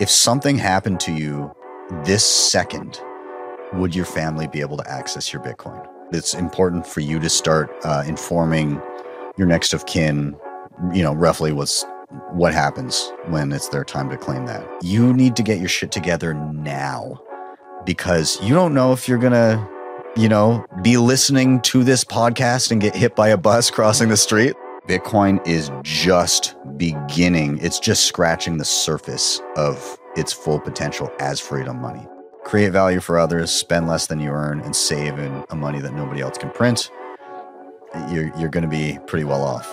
If something happened to you this second, would your family be able to access your Bitcoin? It's important for you to start informing your next of kin, roughly what happens when it's their time to claim that. You need to get your shit together now, because you don't know if you're going to, be listening to this podcast and get hit by a bus crossing the street. Bitcoin is just beginning. It's just scratching the surface of its full potential as freedom money. Create value for others, spend less than you earn, and save in a money that nobody else can print. You're going to be pretty well off.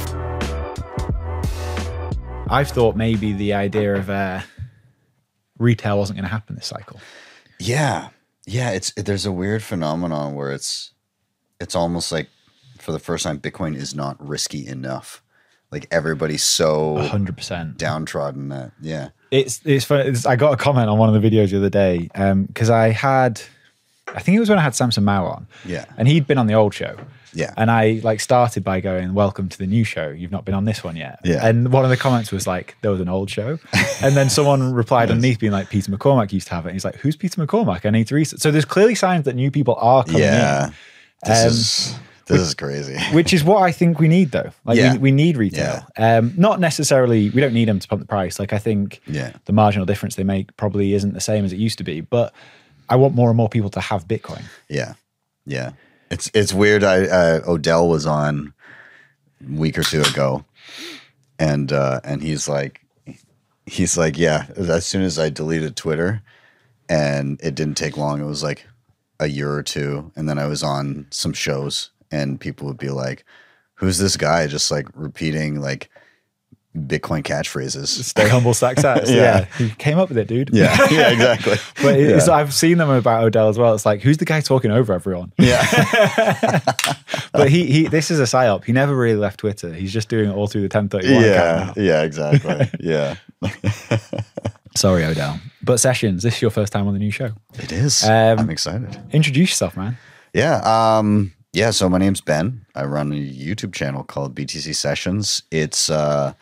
I've thought maybe the idea of retail wasn't going to happen this cycle. Yeah. There's a weird phenomenon where it's almost like for the first time, Bitcoin is not risky enough. Like everybody's so 100% downtrodden that, yeah. It's funny. I got a comment on one of the videos the other day because I think it was when I had Samson Mao on. Yeah. And he'd been on the old show. Yeah. And I started by going, welcome to the new show. You've not been on this one yet. Yeah. And one of the comments was like, there was an old show. And then someone replied underneath being like, Peter McCormack used to have it. And he's like, who's Peter McCormack? I need to research. So there's clearly signs that new people are coming in. This is crazy. Which is what I think we need, though. Like we need retail. Yeah. Not necessarily, we don't need them to pump the price. Like I think the marginal difference they make probably isn't the same as it used to be. But I want more and more people to have Bitcoin. Yeah. Yeah. It's weird. Odell was on a week or two ago, and he's like, yeah. As soon as I deleted Twitter, and it didn't take long. It was like a year or two, and then I was on some shows, and people would be like, "Who's this guy?" Just like repeating like Bitcoin catchphrases. Stay humble, stack sats. Yeah. He came up with it, dude. Yeah, exactly. But I've seen them about Odell as well. It's like, who's the guy talking over everyone? Yeah. But he this is a psyop. He never really left Twitter. He's just doing it all through the 1031 account now. Yeah, exactly. Yeah. Sorry, Odell. But Sessions, this is your first time on the new show. It is. I'm excited. Introduce yourself, man. Yeah. So my name's Ben. I run a YouTube channel called BTC Sessions. It's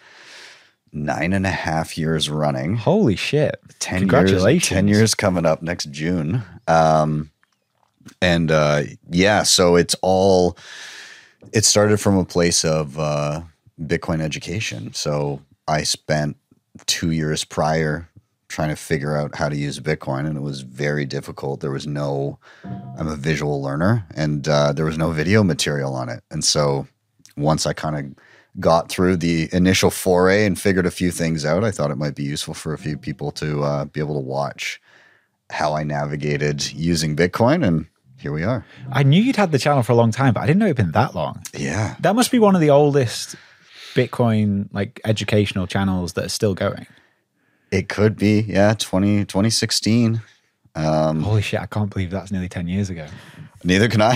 9.5 years running. Holy shit. 10 Congratulations. 10 years coming up next June. So it started from a place of Bitcoin education. So I spent 2 years prior trying to figure out how to use Bitcoin, and it was very difficult. I'm a visual learner, and there was no video material on it. And so once I kind of got through the initial foray and figured a few things out, I thought it might be useful for a few people to be able to watch how I navigated using Bitcoin, and here we are. I knew you'd had the channel for a long time, but I didn't know it'd been that long. Yeah. That must be one of the oldest Bitcoin like educational channels that are still going. It could be, 2016. Holy shit, I can't believe that's nearly 10 years ago. Neither can I.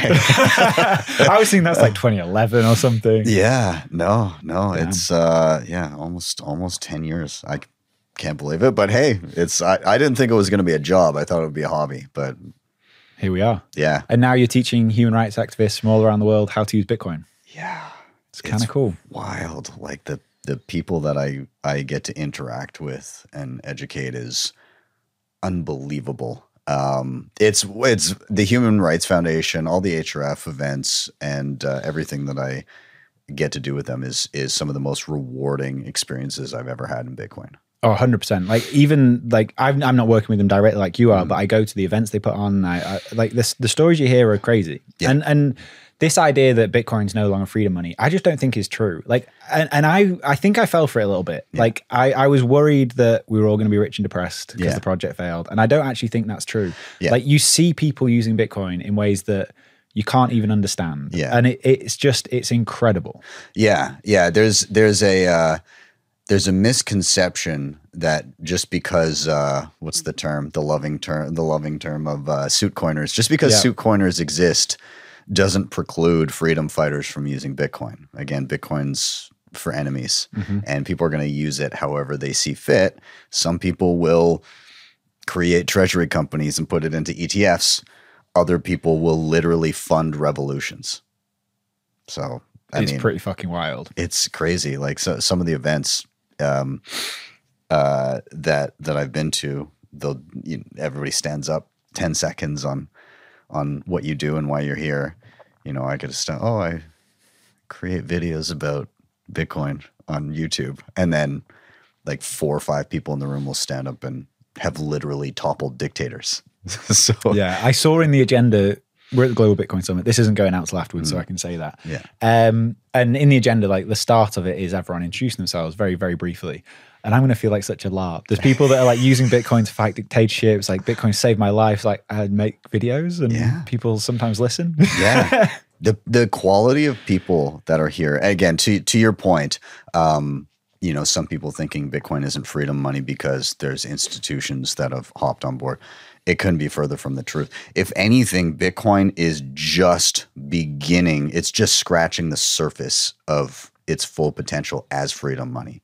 I was thinking that's like 2011 or something. Yeah, no, Damn. it's almost 10 years. I can't believe it, but hey, I didn't think it was going to be a job. I thought it would be a hobby, but here we are. Yeah. And now you're teaching human rights activists from all around the world how to use Bitcoin. Yeah. It's kind of cool. Wild. Like the people that I get to interact with and educate is unbelievable. It's the Human Rights Foundation, all the HRF events, and everything that I get to do with them is some of the most rewarding experiences I've ever had in Bitcoin. Oh, 100%. Like even like I'm not working with them directly like you are, but I go to the events they put on. I like this. The stories you hear are crazy. Yeah. And this idea that Bitcoin's no longer freedom money, I just don't think is true. Like, and I think I fell for it a little bit. Yeah. Like I was worried that we were all going to be rich and depressed because the project failed. And I don't actually think that's true. Yeah. Like you see people using Bitcoin in ways that you can't even understand. Yeah. And it's incredible. Yeah. Yeah. There's a misconception that just because what's the term? The loving term of suit coiners, just because suit coiners exist doesn't preclude freedom fighters from using Bitcoin. Again, Bitcoin's for enemies, and people are going to use it however they see fit. Some people will create treasury companies and put it into ETFs. Other people will literally fund revolutions. So it's pretty fucking wild. It's crazy. Like some of the events, that I've been to, everybody stands up 10 seconds on what you do and why you're here. I could stand. Oh, I create videos about Bitcoin on YouTube, and then like 4 or 5 people in the room will stand up and have literally toppled dictators. So yeah, I saw in the agenda, we're at the Global Bitcoin Summit. This isn't going out till afterwards, so I can say that. Yeah. And in the agenda, like the start of it is everyone introducing themselves very, very briefly. And I'm going to feel like such a larp. There's people that are like using Bitcoin to fight dictatorships. Like Bitcoin saved my life. Like I make videos and people sometimes listen. Yeah. The quality of people that are here, again, to your point, some people thinking Bitcoin isn't freedom money because there's institutions that have hopped on board. It couldn't be further from the truth. If anything, Bitcoin is just beginning. It's just scratching the surface of its full potential as freedom money.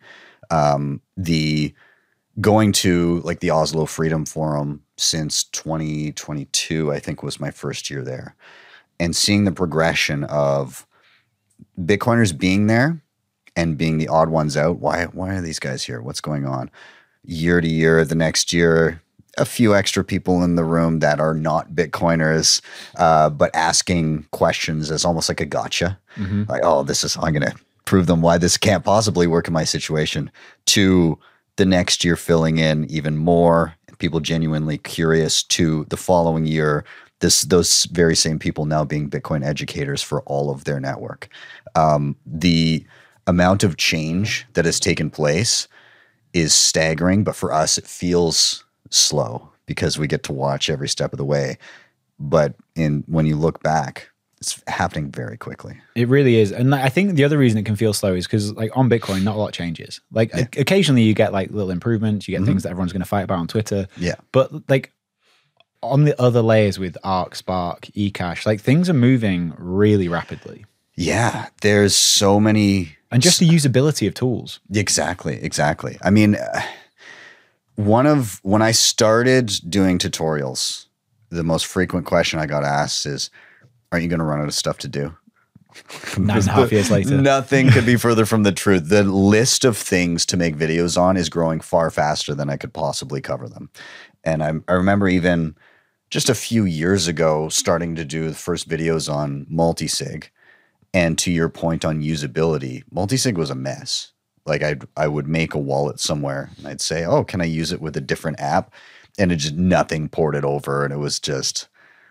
The going to like the Oslo Freedom Forum since 2022, I think was my first year there, and seeing the progression of Bitcoiners being there and being the odd ones out. Why are these guys here? What's going on? Year to year, the next year, a few extra people in the room that are not Bitcoiners, but asking questions as almost like a gotcha. Mm-hmm. Like, oh, I'm going to prove them why this can't possibly work in my situation, to the next year filling in even more, people genuinely curious, to the following year, those very same people now being Bitcoin educators for all of their network. The amount of change that has taken place is staggering, but for us, it feels slow because we get to watch every step of the way. But when you look back, it's happening very quickly. It really is. And I think the other reason it can feel slow is because like on Bitcoin, not a lot changes. Like occasionally you get like little improvements, you get things that everyone's going to fight about on Twitter. Yeah. But like on the other layers with Arc, Spark, eCash, like things are moving really rapidly. Yeah. There's so many. And just the usability of tools. Exactly. I mean, when I started doing tutorials, the most frequent question I got asked is, aren't you going to run out of stuff to do? 9.5 years later. Nothing could be further from the truth. The list of things to make videos on is growing far faster than I could possibly cover them. And I remember even just a few years ago starting to do the first videos on multisig. And to your point on usability, multisig was a mess. Like I would make a wallet somewhere and I'd say, oh, can I use it with a different app? And it just nothing ported over. And it was just,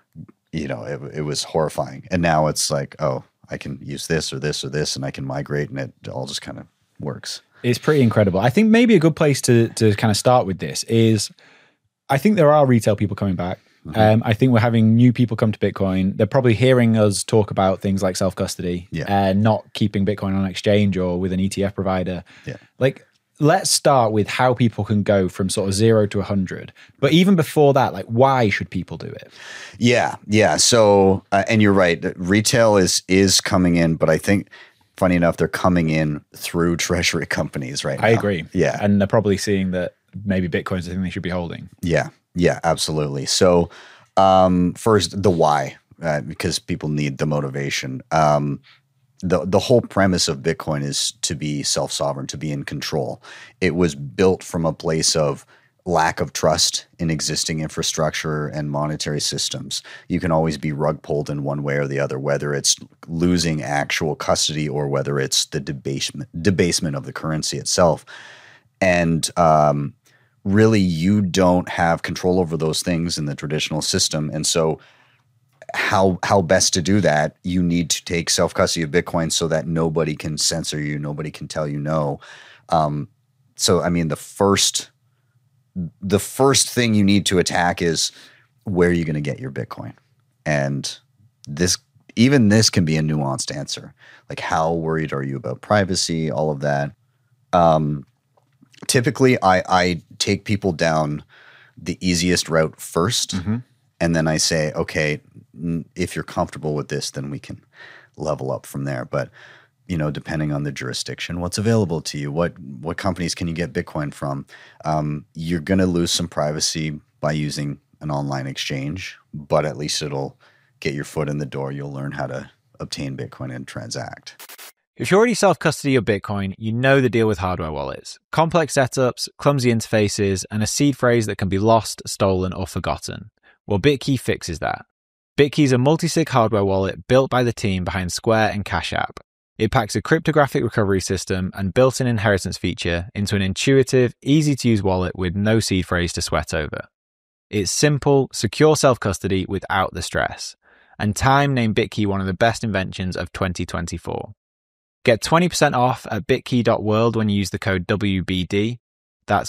it was horrifying. And now it's like, oh, I can use this or this or this and I can migrate and it all just kind of works. It's pretty incredible. I think maybe a good place to kind of start with this is I think there are retail people coming back. Mm-hmm. I think we're having new people come to Bitcoin. They're probably hearing us talk about things like self-custody and not keeping Bitcoin on exchange or with an ETF provider. Yeah. Like, let's start with how people can go from sort of 0 to 100. But even before that, like, why should people do it? Yeah. So, and you're right, retail is coming in, but I think, funny enough, they're coming in through treasury companies right now. I agree. Yeah. And they're probably seeing that maybe Bitcoin's the thing they should be holding. Yeah, absolutely. So first, the why, because people need the motivation. The whole premise of Bitcoin is to be self-sovereign, to be in control. It was built from a place of lack of trust in existing infrastructure and monetary systems. You can always be rug pulled in one way or the other, whether it's losing actual custody or whether it's the debasement of the currency itself. And really, you don't have control over those things in the traditional system. And so how best to do that? You need to take self-custody of Bitcoin so that nobody can censor you, nobody can tell you no. So, I mean, the first thing you need to attack is where are you going to get your Bitcoin? And this can be a nuanced answer. Like, how worried are you about privacy, all of that? Typically, I take people down the easiest route first, and then I say, okay, if you're comfortable with this, then we can level up from there. But, depending on the jurisdiction, what's available to you, what companies can you get Bitcoin from? You're going to lose some privacy by using an online exchange, but at least it'll get your foot in the door. You'll learn how to obtain Bitcoin and transact. If you already self-custody your Bitcoin, you know the deal with hardware wallets. Complex setups, clumsy interfaces, and a seed phrase that can be lost, stolen, or forgotten. Well, Bitkey fixes that. Bitkey is a multi-sig hardware wallet built by the team behind Square and Cash App. It packs a cryptographic recovery system and built-in inheritance feature into an intuitive, easy-to-use wallet with no seed phrase to sweat over. It's simple, secure self-custody without the stress. And Time named Bitkey one of the best inventions of 2024. Get 20% off at bitkey.world when you use the code WBD. That's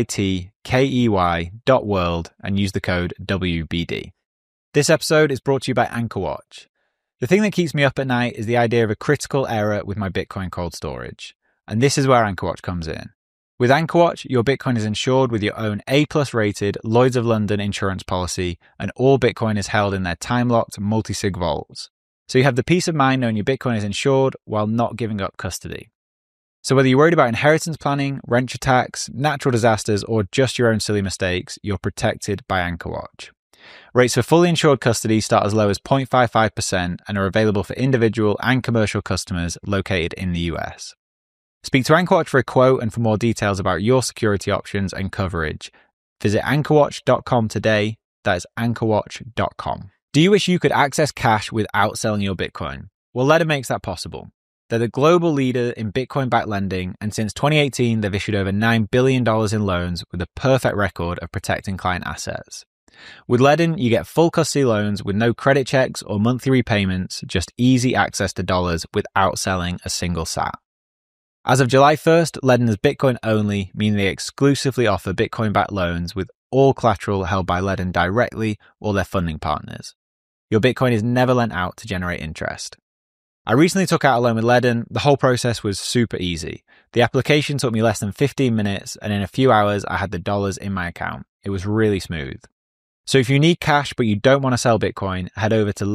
bitkey.world and use the code WBD. This episode is brought to you by AnchorWatch. The thing that keeps me up at night is the idea of a critical error with my Bitcoin cold storage. And this is where AnchorWatch comes in. With AnchorWatch, your Bitcoin is insured with your own A+ rated Lloyd's of London insurance policy, and all Bitcoin is held in their time-locked multi-sig vaults. So you have the peace of mind knowing your Bitcoin is insured while not giving up custody. So whether you're worried about inheritance planning, wrench attacks, natural disasters, or just your own silly mistakes, you're protected by AnchorWatch. Rates for fully insured custody start as low as 0.55% and are available for individual and commercial customers located in the US. Speak to AnchorWatch for a quote and for more details about your security options and coverage. Visit anchorwatch.com today. That is anchorwatch.com. Do you wish you could access cash without selling your Bitcoin? Well, Ledn makes that possible. They're the global leader in Bitcoin-backed lending, and since 2018, they've issued over $9 billion in loans with a perfect record of protecting client assets. With Ledn, you get full custody loans with no credit checks or monthly repayments, just easy access to dollars without selling a single sat. As of July 1st, Ledn is Bitcoin only, meaning they exclusively offer Bitcoin-backed loans with all collateral held by Ledn directly or their funding partners. Your Bitcoin is never lent out to generate interest. I recently took out a loan with Ledn. The whole process was super easy. The application took me less than 15 minutes, and in a few hours, I had the dollars in my account. It was really smooth. So if you need cash but you don't want to sell Bitcoin, head over to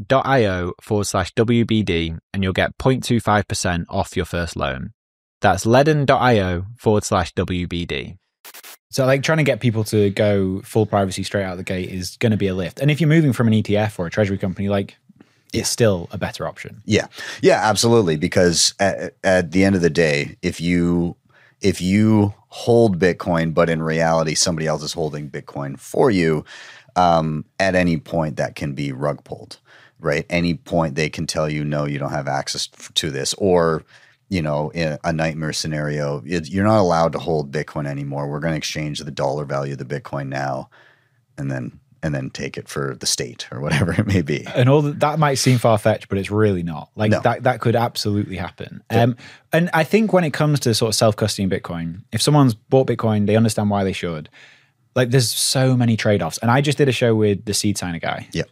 ledn.io/WBD and you'll get 0.25% off your first loan. That's ledn.io/WBD. So like trying to get people to go full privacy straight out of the gate is going to be a lift. And if you're moving from an ETF or a treasury company, like it's still a better option. Yeah, absolutely. Because at the end of the day, if you hold Bitcoin, but in reality, somebody else is holding Bitcoin for you, at any point that can be rug pulled, right? Any point they can tell you, no, you don't have access to this, or in a nightmare scenario, you're not allowed to hold Bitcoin anymore. We're going to exchange the dollar value of the Bitcoin now, and then take it for the state or whatever it may be. And all that might seem far-fetched, but it's really not. Like no. that could absolutely happen. Yeah. And I think when it comes to sort of self-custodying Bitcoin, if someone's bought Bitcoin, they understand why they should. Like there's so many trade-offs. And I just did a show with the Seed Signer guy. Yeah.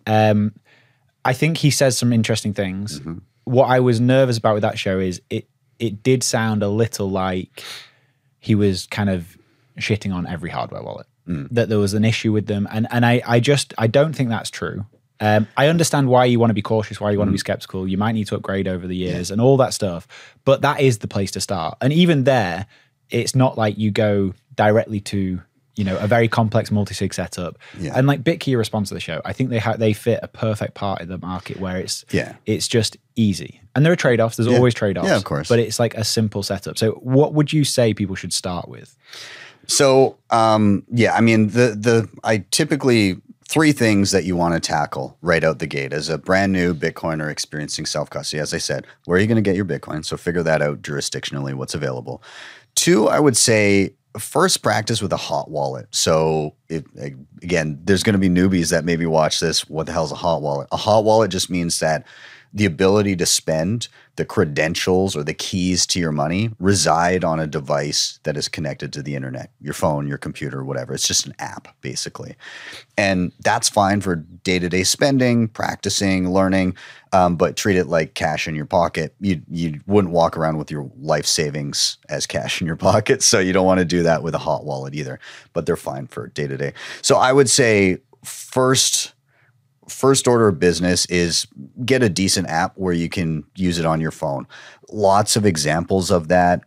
I think he says some interesting things. Mm-hmm. What I was nervous about with that show is it did sound a little like he was kind of shitting on every hardware wallet, that there was an issue with them. And I don't think that's true. I understand why you want to be cautious, why you want to be skeptical. You might need to upgrade over the years and all that stuff, but that is the place to start. And even there, it's not like you go directly to, a very complex multi-sig setup. Yeah. And like Bitkey responds to the show, I think they fit a perfect part of the market where it's just easy. And there are trade-offs. There's always trade-offs. Yeah, of course. But it's like a simple setup. So what would you say people should start with? So, I mean, I typically 3 things that you want to tackle right out the gate as a brand new Bitcoiner experiencing self-custody. As I said, where are you going to get your Bitcoin? So figure that out jurisdictionally, what's available. 2, I would say, first practice with a hot wallet. So again, there's going to be newbies that maybe watch this. What the hell is a hot wallet? A hot wallet just means that the ability to spend, the credentials or the keys to your money reside on a device that is connected to the internet, your phone, your computer, whatever. It's just an app, basically. And that's fine for day-to-day spending, practicing, learning, but treat it like cash in your pocket. You wouldn't walk around with your life savings as cash in your pocket, so you don't want to do that with a hot wallet either, but they're fine for day-to-day. So I would say first order of business is get a decent app where you can use it on your phone. Lots of examples of that,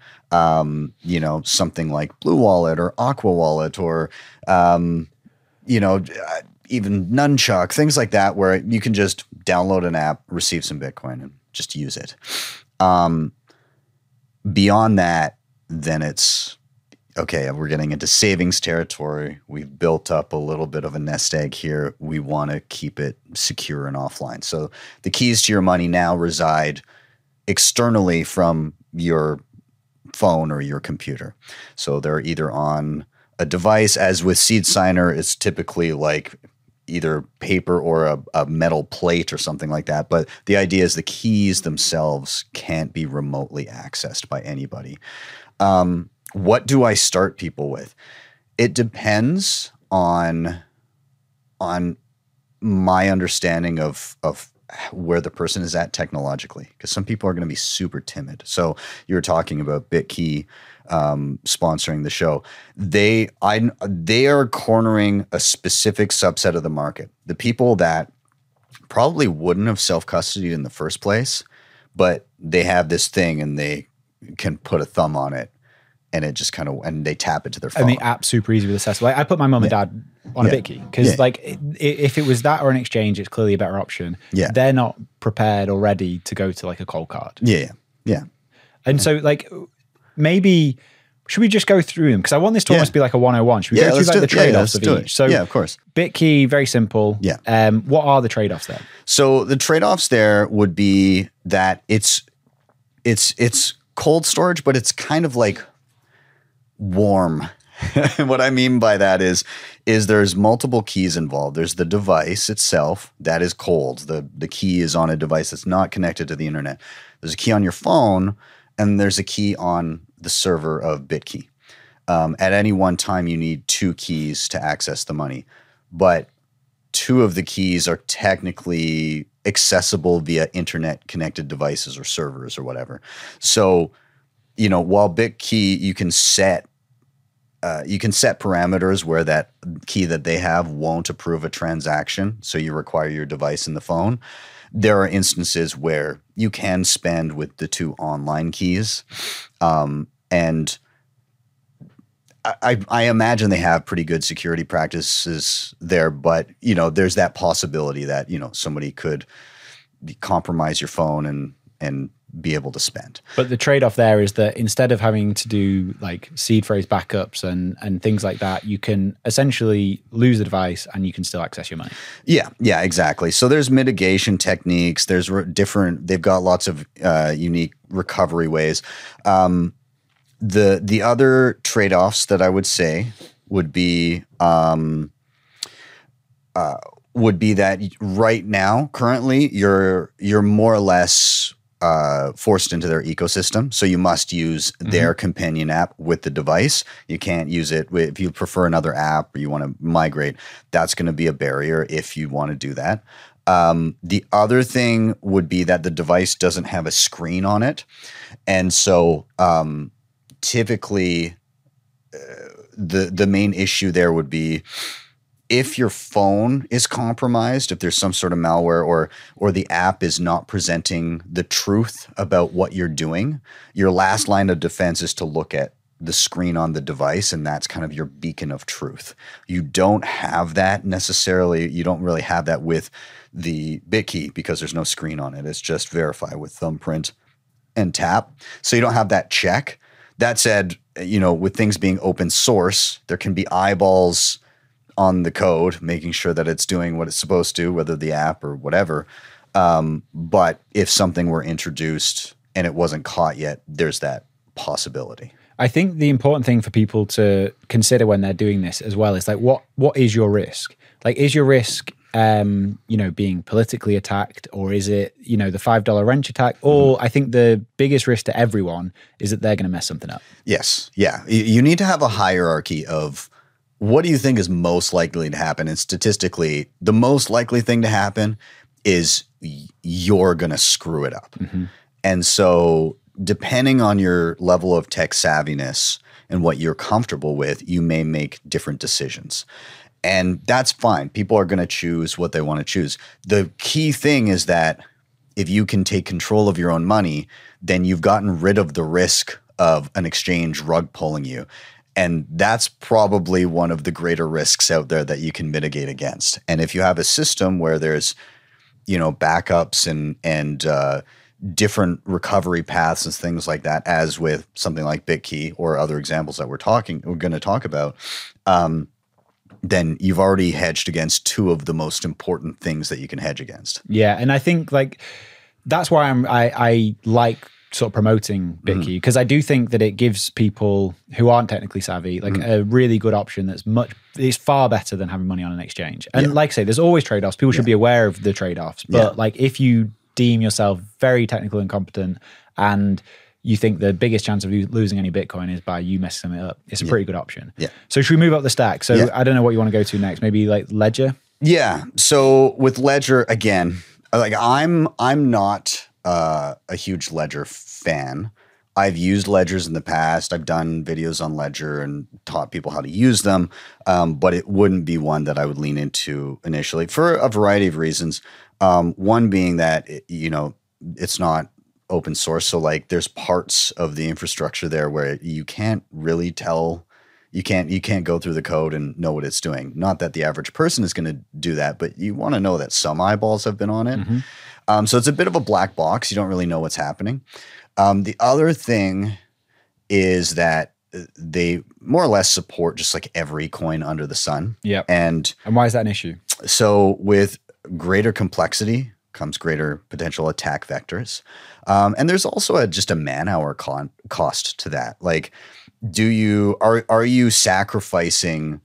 something like Blue Wallet or Aqua Wallet or, even Nunchuck, things like that, where you can just download an app, receive some Bitcoin, and just use it. Beyond that, then it's, okay, we're getting into savings territory. We've built up a little bit of a nest egg here. We want to keep it secure and offline. So the keys to your money now reside externally from your phone or your computer. So they're either on a device, as with Seed Signer, it's typically like either paper or a metal plate or something like that. But the idea is the keys themselves can't be remotely accessed by anybody. What do I start people with? It depends on my understanding of where the person is at technologically, because some people are going to be super timid. So you were talking about BitKey sponsoring the show. They are cornering a specific subset of the market. The people that probably wouldn't have self-custodied in the first place, but they have this thing and they can put a thumb on it and it just kind of, and they tap it to their phone. And the app's super easy with accessible. Like, I put my mum and dad on a BitKey because like if it was that or an exchange, it's clearly a better option. Yeah. They're not prepared or ready to go to like a cold card. Yeah. And so like maybe should we just go through them? Because I want this to almost be like a 101. Should we go through like the trade-offs of each? So of course. BitKey, very simple. Yeah. What are the trade-offs there? So the trade-offs there would be that it's cold storage, but it's kind of like warm. What I mean by that is there's multiple keys involved. There's the device itself that is cold. The key is on a device that's not connected to the internet. There's a key on your phone, and there's a key on the server of BitKey. At any one time, you need 2 keys to access the money, but 2 of the keys are technically accessible via internet-connected devices or servers or whatever. So, while BitKey, you can set parameters where that key that they have won't approve a transaction, so you require your device in the phone. There are instances where you can spend with the 2 online keys, and I imagine they have pretty good security practices there, but there's that possibility that somebody could compromise your phone and be able to spend. But the trade-off there is that instead of having to do like seed phrase backups and things like that, you can essentially lose the device and you can still access your money. Yeah, exactly. So there's mitigation techniques. There's they've got lots of unique recovery ways. The other trade-offs that I would say would be that right now, currently, you're more or less forced into their ecosystem. So you must use their companion app with the device. You can't use it if you prefer another app or you want to migrate. That's going to be a barrier if you want to do that. The other thing would be that the device doesn't have a screen on it. And so typically the main issue there would be if your phone is compromised, if there's some sort of malware or the app is not presenting the truth about what you're doing, your last line of defense is to look at the screen on the device, and that's kind of your beacon of truth. You don't have that necessarily. You don't really have that with the BitKey because there's no screen on it. It's just verify with thumbprint and tap. So you don't have that check. That said, with things being open source, there can be eyeballs on the code, making sure that it's doing what it's supposed to, whether the app or whatever. But if something were introduced and it wasn't caught yet, there's that possibility. I think the important thing for people to consider when they're doing this as well is like, what is your risk? Like, is your risk, being politically attacked, or is it, the $5 wrench attack? Or I think the biggest risk to everyone is that they're going to mess something up. Yes. Yeah. You need to have a hierarchy of what do you think is most likely to happen? And statistically, the most likely thing to happen is you're going to screw it up. And so depending on your level of tech savviness and what you're comfortable with, you may make different decisions. And that's fine. People are going to choose what they want to choose. The key thing is that if you can take control of your own money, then you've gotten rid of the risk of an exchange rug pulling you. And that's probably one of the greater risks out there that you can mitigate against. And if you have a system where there's, backups and different recovery paths and things like that, as with something like BitKey or other examples that we're going to talk about, then you've already hedged against two of the most important things that you can hedge against. Yeah, and I think like that's why I like sort of promoting BitKey, because I do think that it gives people who aren't technically savvy like a really good option it's far better than having money on an exchange. And like I say, there's always trade-offs. People should be aware of the trade-offs. But like if you deem yourself very technical and competent and you think the biggest chance of losing any Bitcoin is by you messing something up, it's a pretty good option. Yeah. So should we move up the stack? So I don't know what you want to go to next. Maybe like Ledger? Yeah. So with Ledger, again, like I'm not a huge Ledger fan. I've used ledgers in the past. I've done videos on Ledger and taught people how to use them, but it wouldn't be one that I would lean into initially for a variety of reasons. One being that, it's not open source. So like there's parts of the infrastructure there where you can't really tell, you can't go through the code and know what it's doing. Not that the average person is going to do that, but you want to know that some eyeballs have been on it. So it's a bit of a black box. You don't really know what's happening. The other thing is that they more or less support just like every coin under the sun. Yeah. And why is that an issue? So with greater complexity comes greater potential attack vectors. And there's also just a man-hour cost to that. Like, are you sacrificing,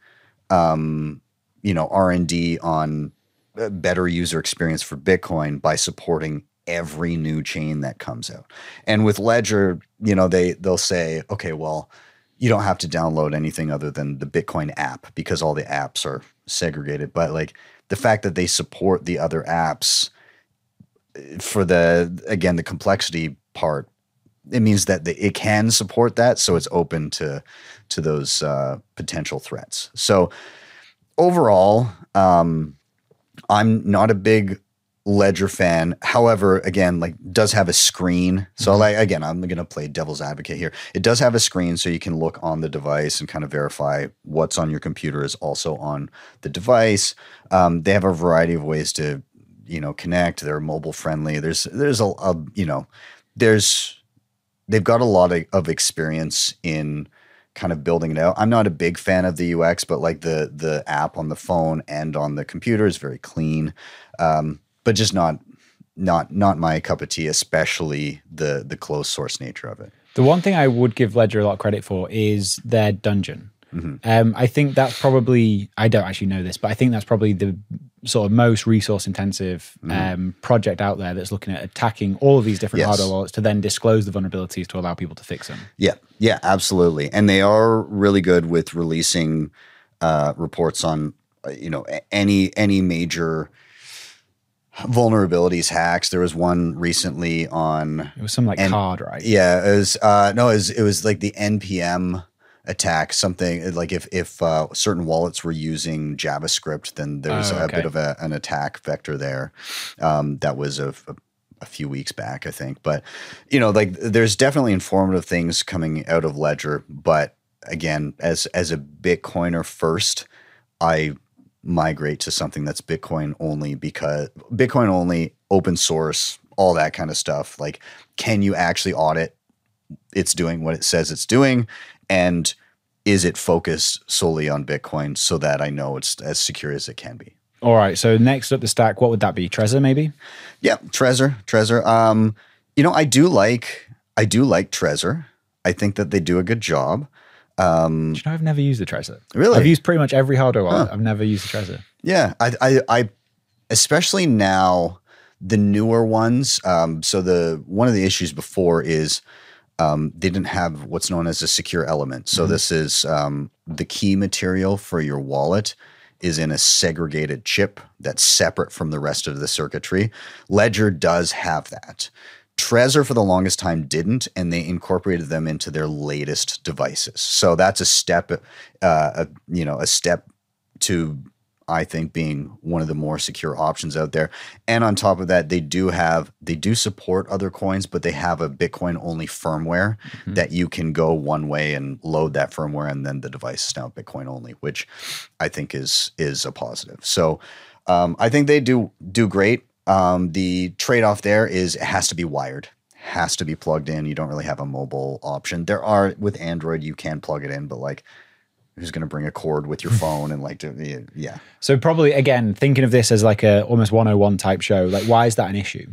R&D on a better user experience for Bitcoin by supporting every new chain that comes out? And with Ledger, they'll say, okay, well, you don't have to download anything other than the Bitcoin app because all the apps are segregated. But like the fact that they support the other apps for the complexity part, it means that it can support that. So it's open to those potential threats. So overall, I'm not a big Ledger fan. However, again, like does have a screen. So like, again, I'm going to play devil's advocate here. It does have a screen so you can look on the device and kind of verify what's on your computer is also on the device. They have a variety of ways to, connect. They're mobile friendly. They've got a lot of experience in kind of building it out. I'm not a big fan of the UX, but like the app on the phone and on the computer is very clean. But just not my cup of tea, especially the closed source nature of it. The one thing I would give Ledger a lot of credit for is their dungeon. I think that's probably, I don't actually know this, but I think that's probably the sort of most resource intensive project out there that's looking at attacking all of these different hardware wallets to then disclose the vulnerabilities to allow people to fix them. Yeah, absolutely. And they are really good with releasing reports on, any major vulnerabilities, hacks. There was one recently on, it was some like card, right? Yeah, it was like the NPM attack, something like if certain wallets were using JavaScript, then there was a bit of an attack vector there. That was a few weeks back, I think. But like there's definitely informative things coming out of Ledger. But again, as a Bitcoiner first, I migrate to something that's Bitcoin only, because Bitcoin only, open source, all that kind of stuff. Like, can you actually audit it's doing what it says it's doing? And is it focused solely on Bitcoin so that I know it's as secure as it can be? All right. So next up the stack, what would that be? Trezor, maybe? Yeah, Trezor. I do like Trezor. I think that they do a good job. I've never used the Trezor. Really? I've used pretty much every hardware wallet. I've never used the Trezor. Yeah, I especially now the newer ones. So one of the issues before is they didn't have what's known as a secure element. So this is the key material for your wallet is in a segregated chip that's separate from the rest of the circuitry. Ledger does have that. Trezor for the longest time didn't, and they incorporated them into their latest devices. So that's a step, a step to, I think, being one of the more secure options out there. And on top of that, they do support other coins, but they have a Bitcoin only firmware that you can go one way and load that firmware, and then the device is now Bitcoin only, which I think is a positive. So I think they do great. The trade-off there is it has to be wired, has to be plugged in. You don't really have a mobile option. There are, with Android, you can plug it in, but like, who's going to bring a cord with your phone and like, yeah. So probably, again, thinking of this as like a almost 101 type show, like why is that an issue?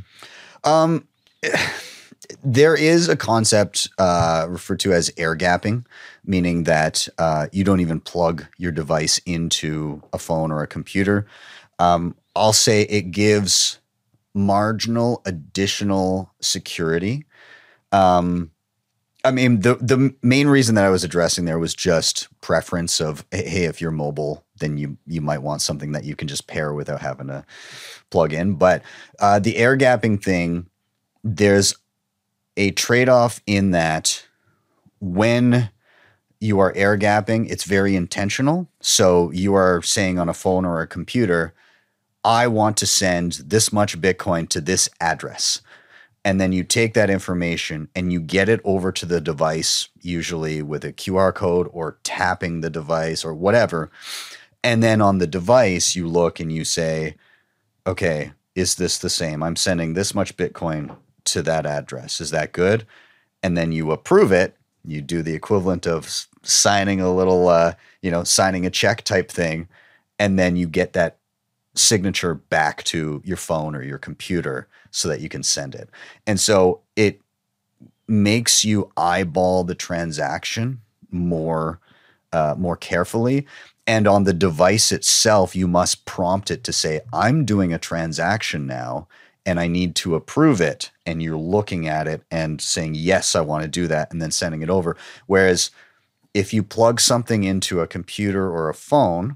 There is a concept referred to as air gapping, meaning that you don't even plug your device into a phone or a computer. I'll say it gives marginal additional security. I mean, the main reason that I was addressing there was just preference of, hey, if you're mobile, then you might want something that you can just pair without having to plug in. But the air gapping thing, there's a trade-off in that when you are air gapping, it's very intentional. So you are saying on a phone or a computer, I want to send this much Bitcoin to this address. And then you take that information and you get it over to the device, usually with a QR code or tapping the device or whatever. And then on the device, you look and you say, okay, is this the same? I'm sending this much Bitcoin to that address. Is that good? And then you approve it. You do the equivalent of signing a little, signing a check type thing. And then you get that signature back to your phone or your computer so that you can send it. And so it makes you eyeball the transaction more carefully. And on the device itself, you must prompt it to say, I'm doing a transaction now and I need to approve it. And you're looking at it and saying, yes, I want to do that, and then sending it over. Whereas if you plug something into a computer or a phone,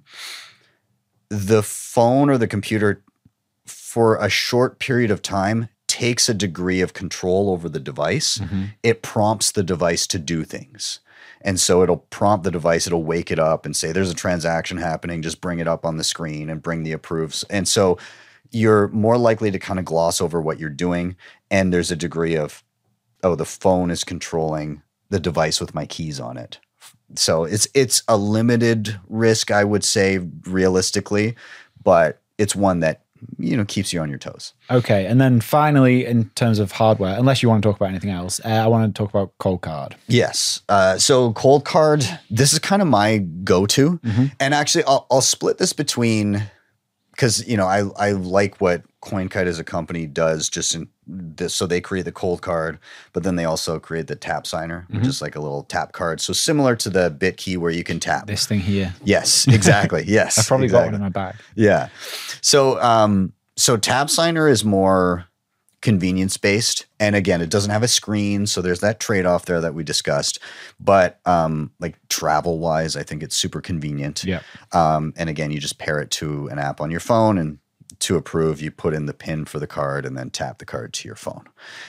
the phone or the computer for a short period of time takes a degree of control over the device. Mm-hmm. It prompts the device to do things. And so it'll prompt the device, it'll wake it up and say, there's a transaction happening, just bring it up on the screen and bring the approves. And so you're more likely to kind of gloss over what you're doing. And there's a degree of, oh, the phone is controlling the device with my keys on it. So it's a limited risk, I would say, realistically, but it's one that, keeps you on your toes. Okay. And then finally, in terms of hardware, unless you want to talk about anything else, I want to talk about Coldcard. Yes. So Coldcard, this is kind of my go-to. Mm-hmm. And actually, I'll split this between, because, I like what CoinKite as a company does just in this. So they create the Coldcard, but then they also create the tap signer, which is like a little tap card. So similar to the BitKey where you can tap. This thing here. Yes, exactly. Yes. I've probably got one in my bag. Yeah. So, so tap signer is more convenience based. And again, it doesn't have a screen. So there's that trade-off there that we discussed, but, like travel wise, I think it's super convenient. Yeah. And again, you just pair it to an app on your phone, and to approve, you put in the PIN for the card and then tap the card to your phone.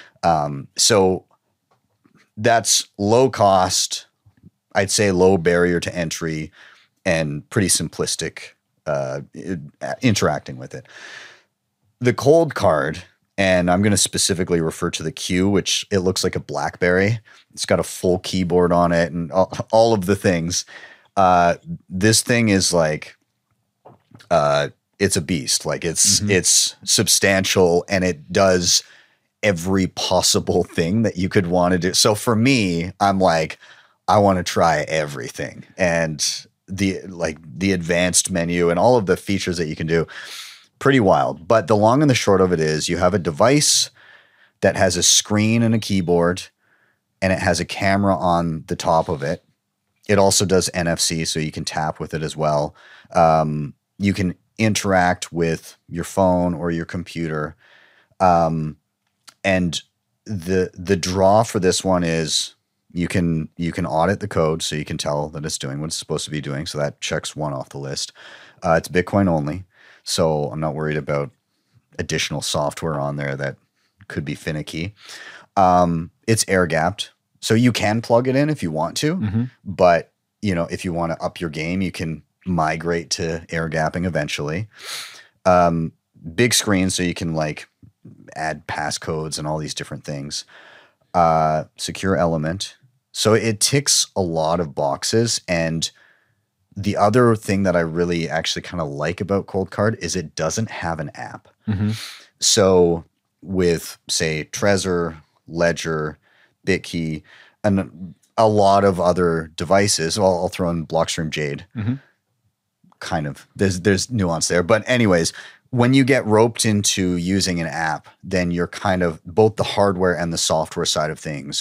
So that's low cost, I'd say low barrier to entry, and pretty simplistic interacting with it. The Coldcard, and I'm going to specifically refer to the Q, which it looks like a BlackBerry. It's got a full keyboard on it and all of the things. This thing is like, it's a beast. Like it's substantial, and it does every possible thing that you could want to do. So for me, I'm like, I want to try everything, and the advanced menu and all of the features that you can do, pretty wild. But the long and the short of it is, you have a device that has a screen and a keyboard, and it has a camera on the top of it. It also does NFC, so you can tap with it as well. You can interact with your phone or your computer. And the draw for this one is you can audit the code, so you can tell that it's doing what it's supposed to be doing. So that checks one off the list. It's Bitcoin only, so I'm not worried about additional software on there that could be finicky. It's air gapped, so you can plug it in if you want to, but if you want to up your game, you can migrate to air gapping eventually. Big screen, so you can like add passcodes and all these different things. Secure element. So it ticks a lot of boxes. And the other thing that I really actually kind of like about Coldcard is it doesn't have an app. So with, say, Trezor, Ledger, Bitkey, and a lot of other devices, I'll throw in Blockstream Jade. Kind of. There's nuance there. But anyways, when you get roped into using an app, then you're kind of both the hardware and the software side of things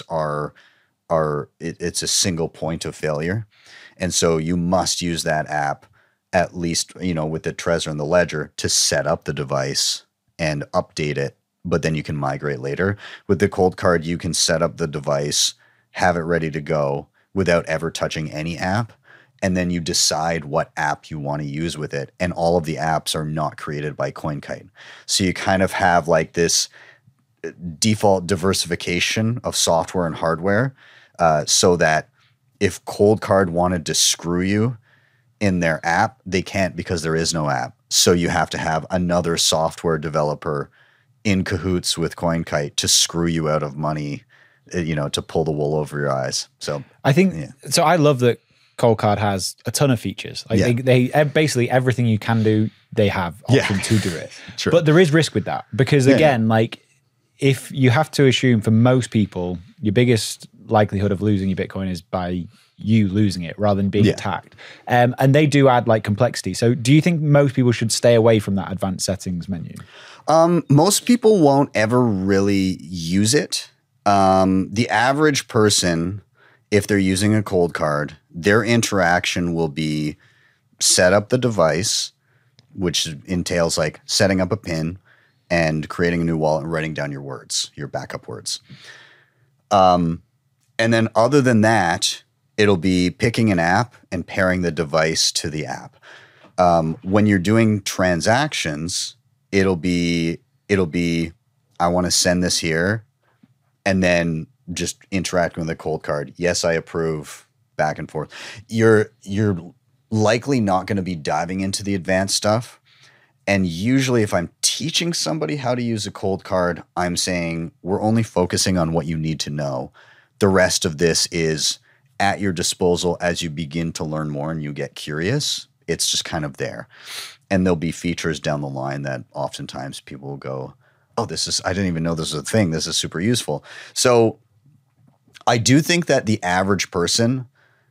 it's a single point of failure. And so you must use that app at least, with the Trezor and the Ledger to set up the device and update it, but then you can migrate later. With the Coldcard, you can set up the device, have it ready to go without ever touching any app. And then you decide what app you want to use with it. And all of the apps are not created by CoinKite. So you kind of have like this default diversification of software and hardware, so that if Coldcard wanted to screw you in their app, they can't because there is no app. So you have to have another software developer in cahoots with CoinKite to screw you out of money, to pull the wool over your eyes. So I think, so I love that Coldcard has a ton of features. Like they basically everything you can do, they have option to do it. True. But there is risk with that because again, like if you have to assume for most people, your biggest likelihood of losing your Bitcoin is by you losing it rather than being attacked. And they do add like complexity. So do you think most people should stay away from that advanced settings menu? Most people won't ever really use it. The average person, if they're using a Coldcard, their interaction will be set up the device, which entails like setting up a PIN and creating a new wallet and writing down your words, your backup words. And then other than that, it'll be picking an app and pairing the device to the app. When you're doing transactions, it'll be I want to send this here, and then just interacting with the Coldcard. Yes, I approve, back and forth. You're likely not going to be diving into the advanced stuff. And usually if I'm teaching somebody how to use a Coldcard, I'm saying we're only focusing on what you need to know. The rest of this is at your disposal as you begin to learn more and you get curious. It's just kind of there. And there'll be features down the line that oftentimes people will go, oh, I didn't even know this was a thing. This is super useful. So I do think that the average person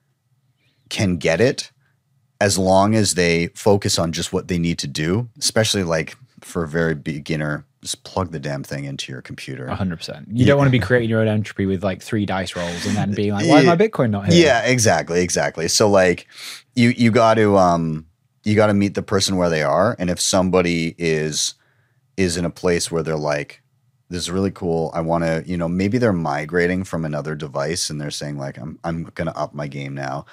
can get it as long as they focus on just what they need to do, especially like for a very beginner, just plug the damn thing into your computer. 100%. You don't want to be creating your own entropy with like 3 dice rolls and then being like, why is my Bitcoin not here? Yeah, exactly. So like you got to meet the person where they are. And if somebody is in a place where they're like, this is really cool, I want to, maybe they're migrating from another device and they're saying like, I'm going to up my game now.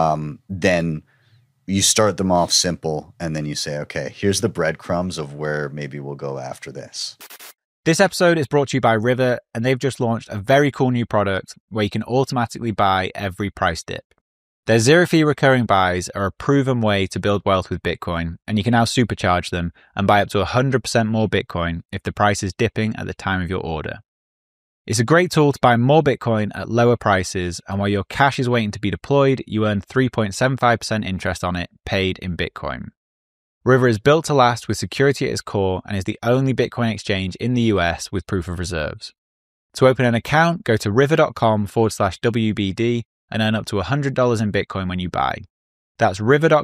Then you start them off simple and then you say, okay, here's the breadcrumbs of where maybe we'll go after this. This episode is brought to you by River, and they've just launched a very cool new product where you can automatically buy every price dip. Their zero-fee recurring buys are a proven way to build wealth with Bitcoin, and you can now supercharge them and buy up to 100% more Bitcoin if the price is dipping at the time of your order. It's a great tool to buy more Bitcoin at lower prices, and while your cash is waiting to be deployed, you earn 3.75% interest on it, paid in Bitcoin. River is built to last with security at its core and is the only Bitcoin exchange in the US with proof of reserves. To open an account, go to river.com/WBD and earn up to $100 in Bitcoin when you buy. That's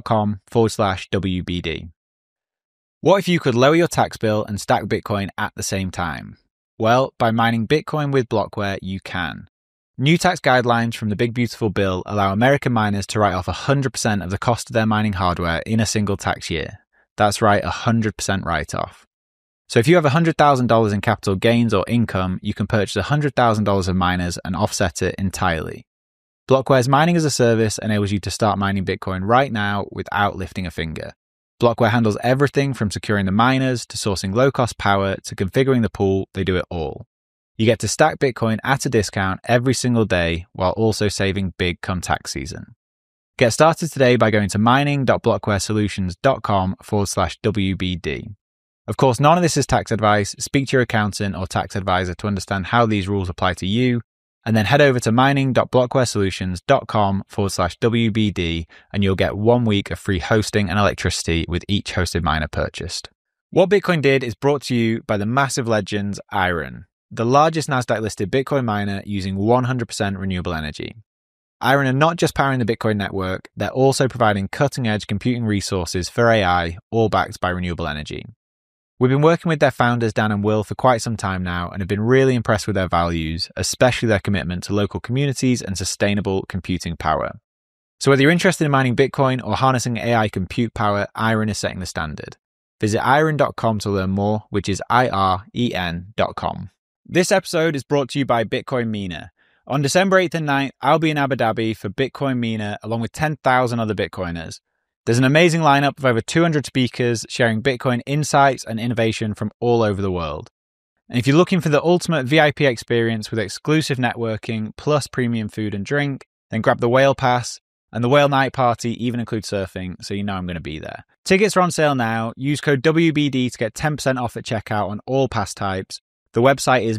river.com/WBD. What if you could lower your tax bill and stack Bitcoin at the same time? Well, by mining Bitcoin with Blockware, you can. New tax guidelines from the Big Beautiful Bill allow American miners to write off 100% of the cost of their mining hardware in a single tax year. That's right, 100% write-off. So if you have $100,000 in capital gains or income, you can purchase $100,000 of miners and offset it entirely. Blockware's mining as a service enables you to start mining Bitcoin right now without lifting a finger. Blockware handles everything from securing the miners to sourcing low-cost power to configuring the pool. They do it all. You get to stack Bitcoin at a discount every single day while also saving big come tax season. Get started today by going to mining.blockwaresolutions.com/WBD. Of course, none of this is tax advice. Speak to your accountant or tax advisor to understand how these rules apply to you. And then head over to mining.blockwaresolutions.com/WBD and you'll get 1 week of free hosting and electricity with each hosted miner purchased. What Bitcoin did is brought to you by the massive legends Iron, the largest Nasdaq-listed Bitcoin miner using 100% renewable energy. Iron are not just powering the Bitcoin network, they're also providing cutting-edge computing resources for AI, all backed by renewable energy. We've been working with their founders, Dan and Will, for quite some time now and have been really impressed with their values, especially their commitment to local communities and sustainable computing power. So whether you're interested in mining Bitcoin or harnessing AI compute power, Iron is setting the standard. Visit iron.com to learn more, which is IREN.com. This episode is brought to you by Bitcoin Miner. On December 8th and 9th, I'll be in Abu Dhabi for Bitcoin Miner along with 10,000 other Bitcoiners. There's an amazing lineup of over 200 speakers sharing Bitcoin insights and innovation from all over the world. And if you're looking for the ultimate VIP experience with exclusive networking plus premium food and drink, then grab the Whale Pass. And the Whale Night Party even includes surfing, so you know I'm going to be there. Tickets are on sale now. Use code WBD to get 10% off at checkout on all pass types. The website is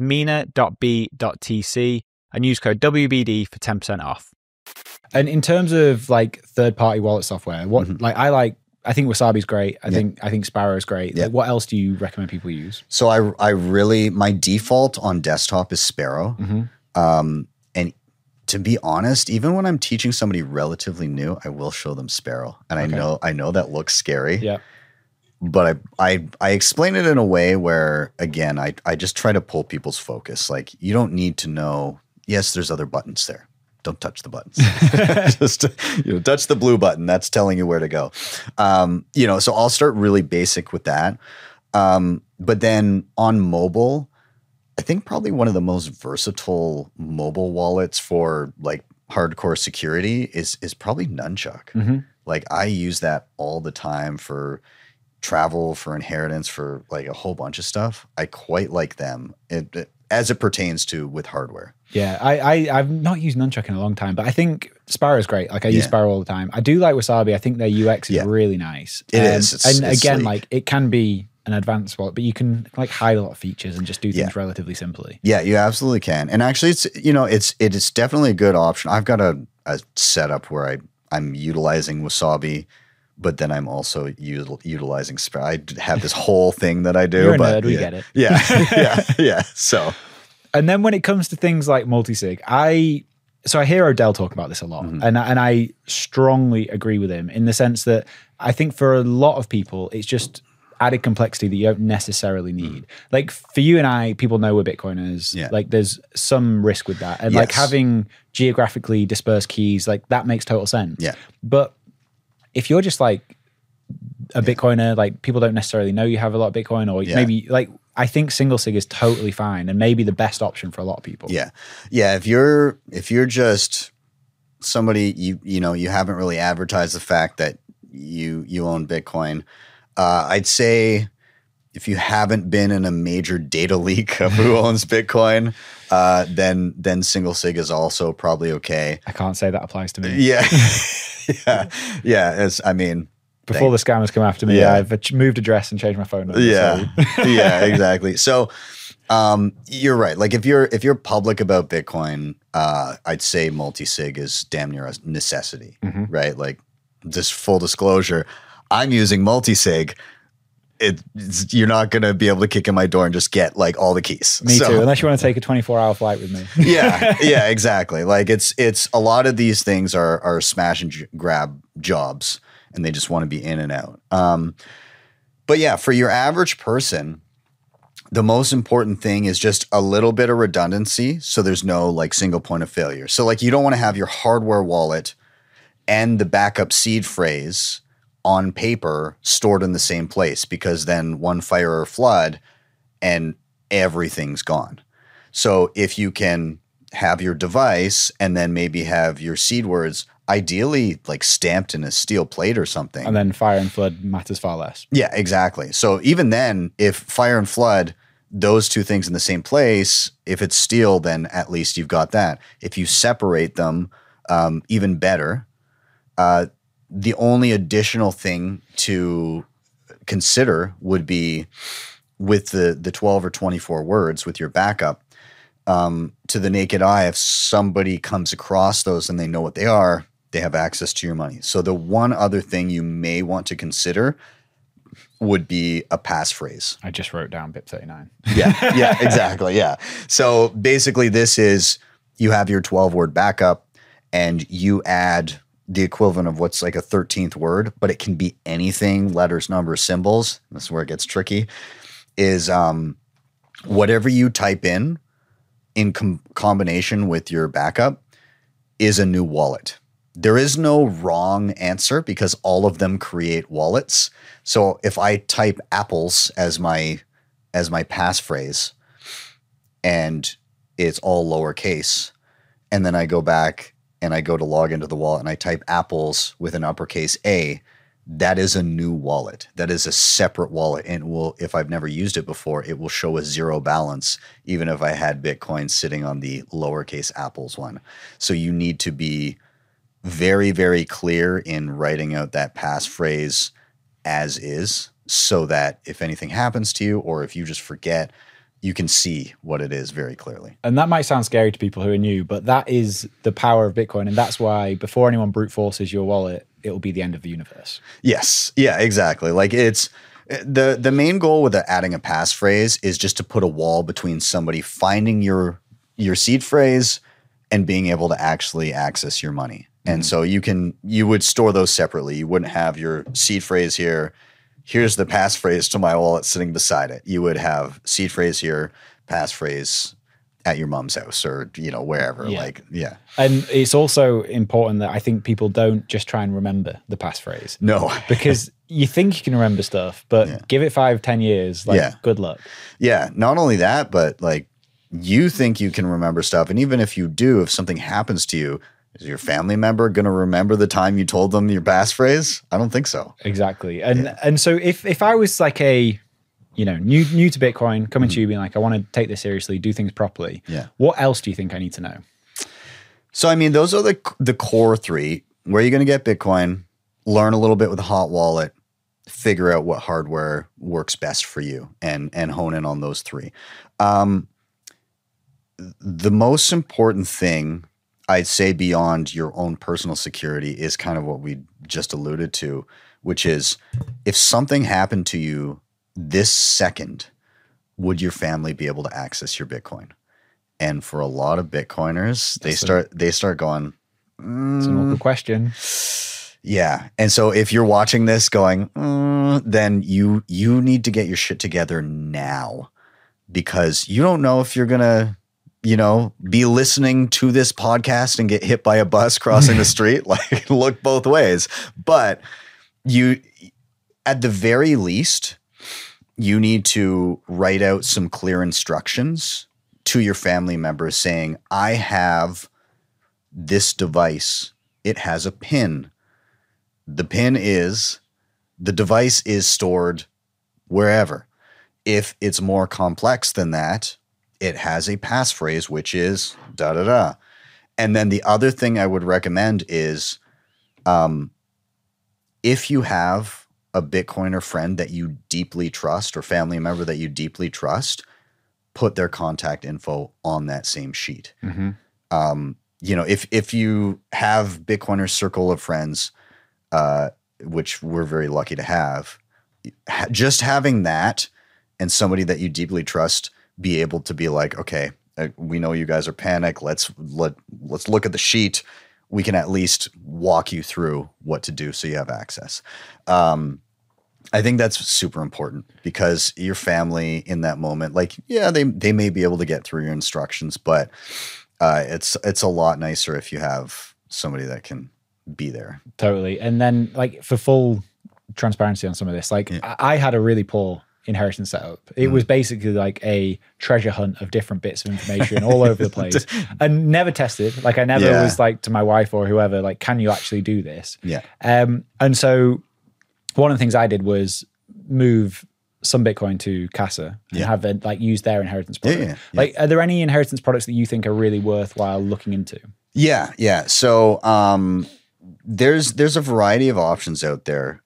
mina.b.tc and use code WBD for 10% off. And in terms of like third-party wallet software, what I think Wasabi's great. I think Sparrow's great. Yeah. Like, what else do you recommend people use? So I really, my default on desktop is Sparrow. And to be honest, even when I'm teaching somebody relatively new, I will show them Sparrow. And I know that looks scary. Yeah. But I explain it in a way where, again, I just try to pull people's focus. Like, you don't need to know, yes, there's other buttons there. Don't touch the buttons. Just touch the blue button. That's telling you where to go. So I'll start really basic with that. But then on mobile, I think probably one of the most versatile mobile wallets for like hardcore security is probably Nunchuk. Like, I use that all the time for travel, for inheritance, for like a whole bunch of stuff. I quite like them as it pertains to with hardware. Yeah, I've not used Nunchuk in a long time, but I think Sparrow's great. Like, I use Sparrow all the time. I do like Wasabi. I think their UX is really nice. It is. It's again, sleek. Like, it can be an advanced wallet, but you can like hide a lot of features and just do things relatively simply. Yeah, you absolutely can. And actually, it is definitely a good option. I've got a setup where I'm utilizing Wasabi, but then I'm also utilizing Sparrow. I have this whole thing that I do. You're a nerd, we get it. Yeah. So, and then when it comes to things like multisig, I hear Odell talk about this a lot, and I strongly agree with him in the sense that I think for a lot of people, it's just added complexity that you don't necessarily need. Like, for you and I, people know we're Bitcoiners. Yeah. Like, there's some risk with that. And like having geographically dispersed keys, like that makes total sense. Yeah. But if you're just like a Bitcoiner, like people don't necessarily know you have a lot of Bitcoin, or maybe like, I think single sig is totally fine and maybe the best option for a lot of people. Yeah. Yeah. If you're just somebody, you haven't really advertised the fact that you own Bitcoin, I'd say if you haven't been in a major data leak of who owns Bitcoin, then single sig is also probably okay. I can't say that applies to me. Yeah. Before the scammers come after me, I've moved address and changed my phone number. Yeah, exactly. So you're right. Like, if you're public about Bitcoin, I'd say multisig is damn near a necessity, right? Like, just full disclosure, I'm using multisig. You're not going to be able to kick in my door and just get like all the keys. Me too, unless you want to take a 24-hour flight with me. Yeah, exactly. Like, it's a lot of these things are smash and grab jobs, and they just want to be in and out. But yeah, for your average person, the most important thing is just a little bit of redundancy, so there's no like single point of failure. So like, you don't want to have your hardware wallet and the backup seed phrase on paper stored in the same place, because then one fire or flood and everything's gone. So if you can have your device and then maybe have your seed words ideally like stamped in a steel plate or something. And then fire and flood matters far less. Yeah, exactly. So even then, if fire and flood, those two things in the same place, if it's steel, then at least you've got that. If you separate them, even better. The only additional thing to consider would be with the 12 or 24 words with your backup, to the naked eye, if somebody comes across those and they know what they are, they have access to your money. So the one other thing you may want to consider would be a passphrase. I just wrote down BIP39. Yeah, exactly. Yeah. So basically this is, you have your 12-word backup and you add the equivalent of what's like a 13th word, but it can be anything, letters, numbers, symbols. This is where it gets tricky, is whatever you type in combination with your backup is a new wallet. There is no wrong answer because all of them create wallets. So if I type apples as my passphrase and it's all lowercase, and then I go back and I go to log into the wallet and I type apples with an uppercase A, that is a new wallet. That is a separate wallet. And will, if I've never used it before, it will show a zero balance, even if I had Bitcoin sitting on the lowercase apples one. So you need to be very, very clear in writing out that passphrase as is, so that if anything happens to you or if you just forget, you can see what it is very clearly. And that might sound scary to people who are new, but that is the power of Bitcoin. And that's why before anyone brute forces your wallet, it will be the end of the universe. Yes. Yeah, exactly. Like it's the main goal with adding a passphrase is just to put a wall between somebody finding your seed phrase and being able to actually access your money. And so you would store those separately. You wouldn't have your seed phrase here. Here's the passphrase to my wallet sitting beside it. You would have seed phrase here, passphrase at your mom's house or, wherever. Yeah. Like, yeah. And it's also important that I think people don't just try and remember the passphrase. No. Because you think you can remember stuff, but give it 5-10 years, good luck. Yeah. Not only that, but like you think you can remember stuff. And even if you do, if something happens to you, is your family member going to remember the time you told them your passphrase? I don't think so. Exactly. And so if I was like a, new to Bitcoin, coming to you being like, I want to take this seriously, do things properly. Yeah. What else do you think I need to know? So, I mean, those are the core three. Where are you going to get Bitcoin? Learn a little bit with a hot wallet, figure out what hardware works best for you and hone in on those three. The most important thing I'd say beyond your own personal security is kind of what we just alluded to, which is if something happened to you this second, would your family be able to access your Bitcoin? And for a lot of Bitcoiners, they start going, It's an awkward question. Yeah. And so if you're watching this going, then you need to get your shit together now, because you don't know if you're going to, be listening to this podcast and get hit by a bus crossing the street. Like, look both ways. But you, at the very least, you need to write out some clear instructions to your family members saying, I have this device. It has a PIN. The device is stored wherever. If it's more complex than that, it has a passphrase, which is da-da-da. And then the other thing I would recommend is if you have a Bitcoiner friend that you deeply trust or family member that you deeply trust, put their contact info on that same sheet. Mm-hmm. If you have Bitcoiner circle of friends, which we're very lucky to have, just having that and somebody that you deeply trust be able to be like, okay, we know you guys are panicked. Let's look at the sheet. We can at least walk you through what to do so you have access. I think that's super important because your family in that moment, they may be able to get through your instructions, but it's a lot nicer if you have somebody that can be there. Totally. And then for full transparency on some of this, I had a really poor inheritance setup. It was basically like a treasure hunt of different bits of information all over the place and never tested. I never was like to my wife or whoever, can you actually do this? Yeah. And so one of the things I did was move some Bitcoin to Casa and have it use their inheritance product. Yeah. Are there any inheritance products that you think are really worthwhile looking into? Yeah. Yeah. So, there's a variety of options out there.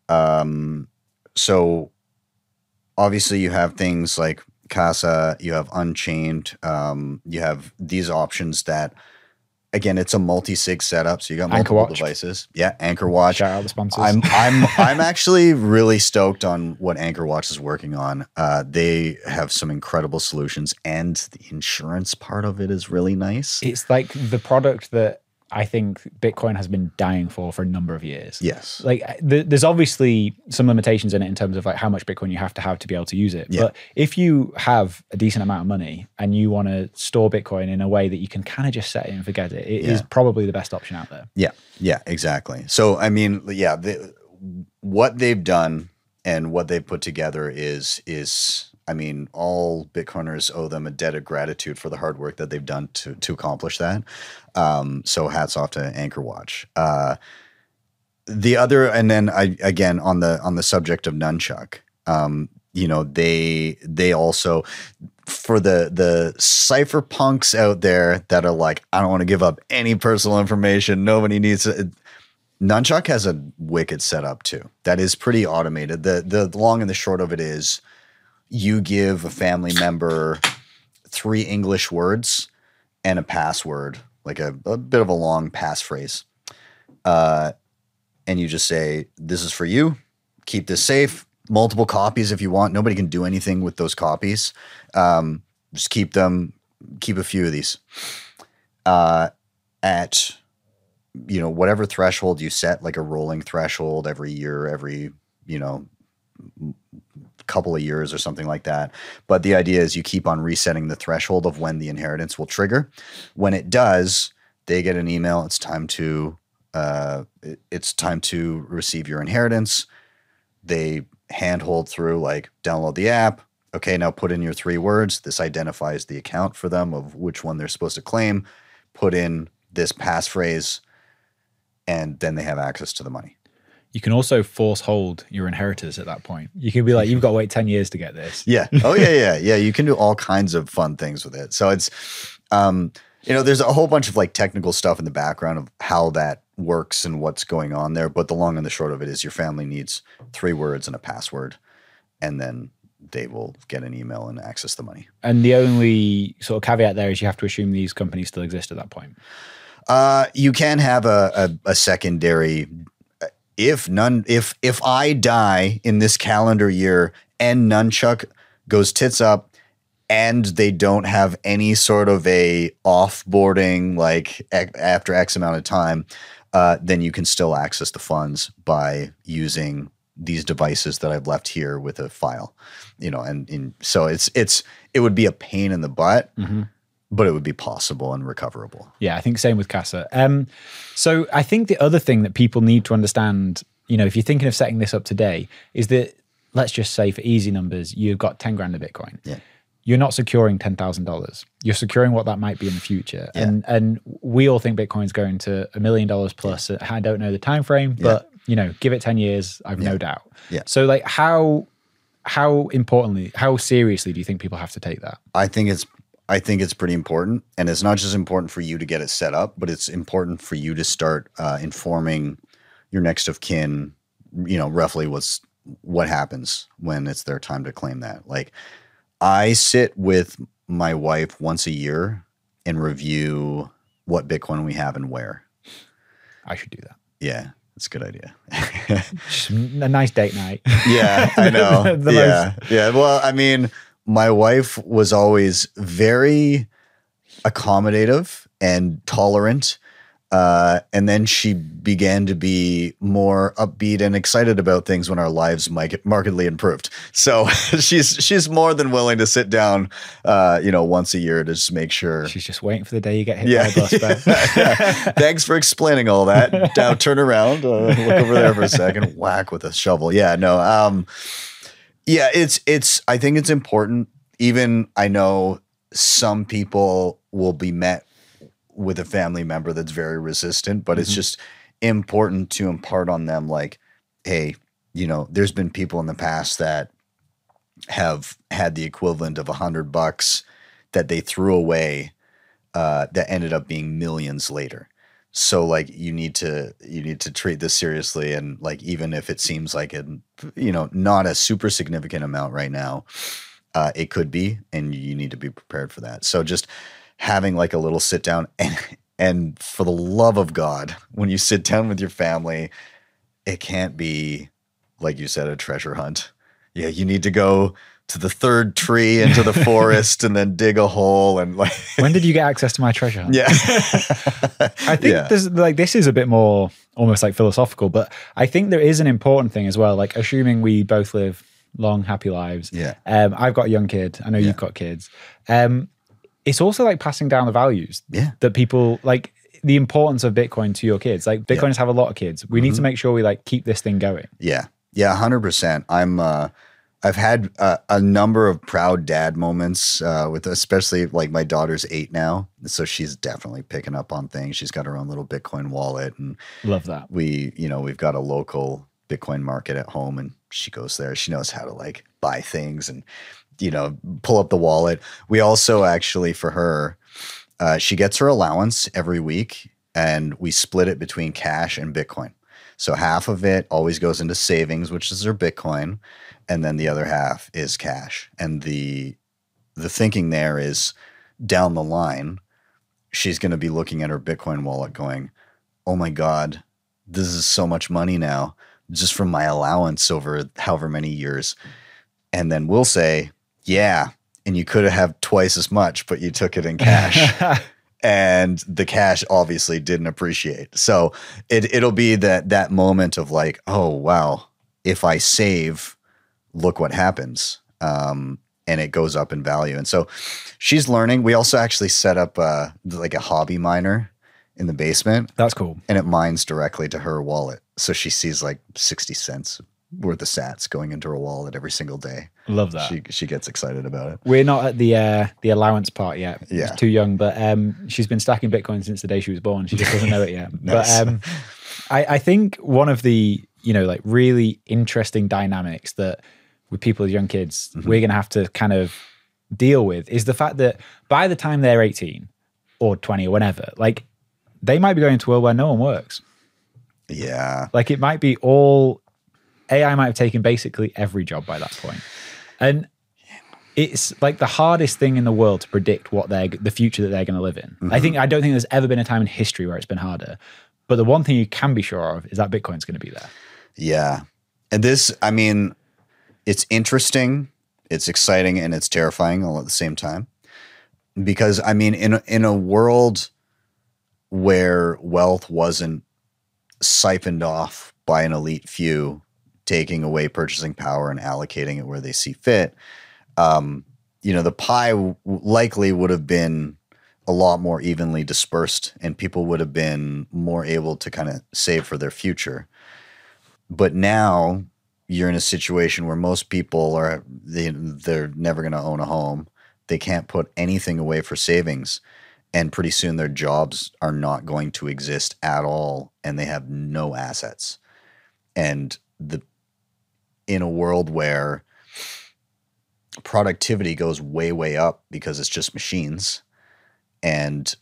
So obviously you have things like Casa, you have Unchained, you have these options that again, it's a multi-sig setup, so you got Anchor multiple Watch. devices. Yeah, Anchor Watch. Shout out the sponsors. I'm actually really stoked on what Anchor Watch is working on. They have some incredible solutions, and the insurance part of it is really nice. It's like the product that I think Bitcoin has been dying for a number of years. Yes. Like there's obviously some limitations in it in terms of like how much Bitcoin you have to be able to use it. Yeah. But if you have a decent amount of money and you want to store Bitcoin in a way that you can kind of just set it and forget it, it is probably the best option out there. Yeah. Yeah, exactly. So, I mean, yeah, what they've done and what they've put together is I mean, all Bitcoiners owe them a debt of gratitude for the hard work that they've done to accomplish that. So hats off to Anchor Watch. The other, and then again on the subject of Nunchuk, you know, they also, for the cypherpunks out there that are like, I don't want to give up any personal information. Nobody needs it. Nunchuk has a wicked setup too. That is pretty automated. The long and the short of it is, you give a family member 3 English words and a password, like a bit of a long passphrase. And you just say, this is for you. Keep this safe. Multiple copies if you want. Nobody can do anything with those copies. Just keep them. Keep a few of these. At, you know, whatever threshold you set, like a rolling threshold every year, every, you know, couple of years or something like that. But the idea is you keep on resetting the threshold of when the inheritance will trigger. When it does, they get an email. It's time to receive your inheritance. They handhold through, like, download the app. Okay, now put in your 3 words. This identifies the account for them of which one they're supposed to claim. Put in this passphrase, and then they have access to the money. You can also force hold your inheritors at that point. You can be like, you've got to wait 10 years to get this. Yeah. Oh, yeah. You can do all kinds of fun things with it. So it's, you know, there's a whole bunch of like technical stuff in the background of how that works and what's going on there. But the long and the short of it is your family needs 3 words and a password, and then they will get an email and access the money. And the only sort of caveat there is you have to assume these companies still exist at that point. You can have a secondary. If I die in this calendar year and Nunchuk goes tits up and they don't have any sort of a offboarding, like after X amount of time, then you can still access the funds by using these devices that I've left here with a file, you know, so it would be a pain in the butt. Mm-hmm. But it would be possible and recoverable. Yeah, I think same with Casa. So I think the other thing that people need to understand, you know, if you're thinking of setting this up today, is that, let's just say for easy numbers, you've got 10 grand of Bitcoin. Yeah. You're not securing $10,000. You're securing what that might be in the future. Yeah. And we all think Bitcoin's going to $1 million plus. Yeah. I don't know the time frame, but you know, give it 10 years, I've no doubt. Yeah. So like how seriously do you think people have to take that? I think it's pretty important, and it's not just important for you to get it set up, but it's important for you to start informing your next of kin, you know, roughly what happens when it's their time to claim that. Like, I sit with my wife once a year and review what Bitcoin we have and where. I should do that. Yeah, it's a good idea. A nice date night. Yeah, I know. Yeah. Well, I mean, my wife was always very accommodative and tolerant. And then she began to be more upbeat and excited about things when our lives markedly improved. So she's more than willing to sit down, you know, once a year to just make sure. She's just waiting for the day you get hit by a bus. Yeah. Thanks for explaining all that. Now turn around, look over there for a second, whack with a shovel. Yeah, no. Yeah, I think it's important. Even I know some people will be met with a family member that's very resistant, but it's just important to impart on them, like, hey, you know, there's been people in the past that have had the equivalent of $100 that they threw away, that ended up being millions later. So like, you need to treat this seriously. And like, even if it seems like it, you know, not a super significant amount right now, it could be, and you need to be prepared for that. So just having like a little sit down, And for the love of God, when you sit down with your family, it can't be, like you said, a treasure hunt. Yeah, you need to go to the third tree into the forest and then dig a hole and like. When did you get access to my treasure hunt? Yeah. I think this is a bit more almost like philosophical, but I think there is an important thing as well. Like assuming we both live long, happy lives. Yeah. I've got a young kid. I know you've got kids. It's also like passing down the values that people like the importance of Bitcoin to your kids. Like Bitcoiners have a lot of kids. We need to make sure we like keep this thing going. Yeah. Yeah. 100%. I've had a number of proud dad moments with especially like my daughter's 8 now. So she's definitely picking up on things. She's got her own little Bitcoin wallet and love that. We've got a local Bitcoin market at home and she goes there. She knows how to like buy things and, pull up the wallet. We also actually for her, she gets her allowance every week and we split it between cash and Bitcoin. So half of it always goes into savings, which is her Bitcoin. And then the other half is cash. And the thinking there is down the line, she's going to be looking at her Bitcoin wallet going, oh my God, this is so much money now just from my allowance over however many years. And then we'll say, yeah, and you could have twice as much, but you took it in cash. And the cash obviously didn't appreciate. So it'll be that moment of like, oh, wow, if I save, look what happens. And it goes up in value. And so she's learning. We also actually set up like a hobby miner in the basement. That's cool. And it mines directly to her wallet. So she sees like 60 cents worth of sats going into her wallet every single day. Love that. She gets excited about it. We're not at the allowance part yet. Yeah. She's too young, but she's been stacking Bitcoin since the day she was born. She just doesn't know it yet. Nice. But I think one of the, like really interesting dynamics that with people with young kids, we're going to have to kind of deal with is the fact that by the time they're 18 or 20 or whenever, like they might be going to a world where no one works. Yeah. Like it might be all AI might have taken basically every job by that point. And it's like the hardest thing in the world to predict what the future that they're going to live in. I don't think there's ever been a time in history where it's been harder. But the one thing you can be sure of is that Bitcoin's going to be there. Yeah. And this, I mean, it's interesting, it's exciting, and it's terrifying all at the same time. Because I mean, in a world where wealth wasn't siphoned off by an elite few, taking away purchasing power and allocating it where they see fit, the pie likely would have been a lot more evenly dispersed and people would have been more able to kind of save for their future. But now you're in a situation where most people they're never going to own a home. They can't put anything away for savings. And pretty soon their jobs are not going to exist at all. And they have no assets. And in a world where productivity goes way, way up because it's just machines and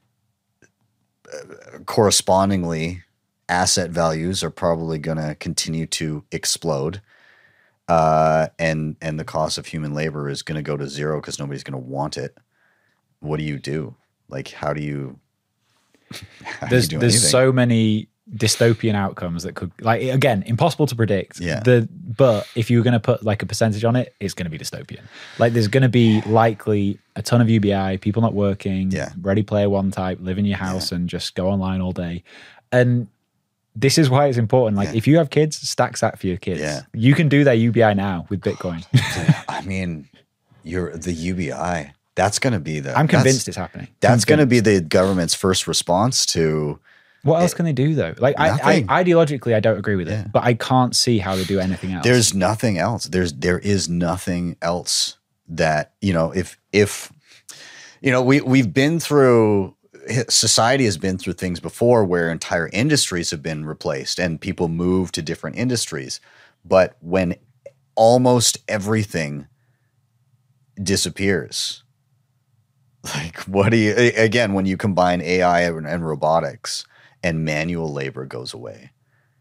correspondingly asset values are probably going to continue to explode. And the cost of human labor is going to go to zero because nobody's going to want it. What do you do? Like, how do you there's so many dystopian outcomes that could, like, again, impossible to predict. Yeah. But if you were going to put like a percentage on it, it's going to be dystopian. Like there's going to be likely a ton of UBI, people not working, Ready Player One type, live in your house and just go online all day. And this is why it's important. Like if you have kids, stack that for your kids. Yeah. You can do their UBI now with Bitcoin. I mean, the UBI, that's going to be I'm convinced it's happening. That's going to be the government's first response to. What else can they do though? Like I ideologically, I don't agree with it, but I can't see how they do anything else. There's nothing else. There is nothing else that, if we've been through, society has been through things before where entire industries have been replaced and people move to different industries. But when almost everything disappears, like when you combine AI and robotics, and manual labor goes away.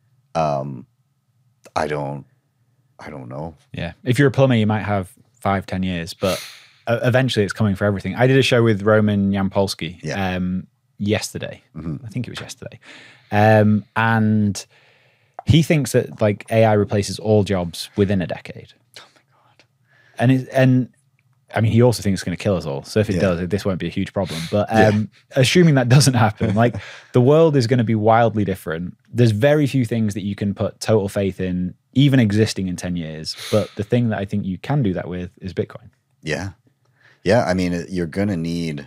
I don't know. Yeah. If you're a plumber, you might have 5-10 years, but eventually it's coming for everything. I did a show with Roman Yampolsky. yesterday. I think it was yesterday. And he thinks that like AI replaces all jobs within a decade. Oh my God. And I mean, he also thinks it's going to kill us all. So if it does, this won't be a huge problem. But assuming that doesn't happen, like the world is going to be wildly different. There's very few things that you can put total faith in, even existing in 10 years. But the thing that I think you can do that with is Bitcoin. Yeah. Yeah. I mean, you're going to need,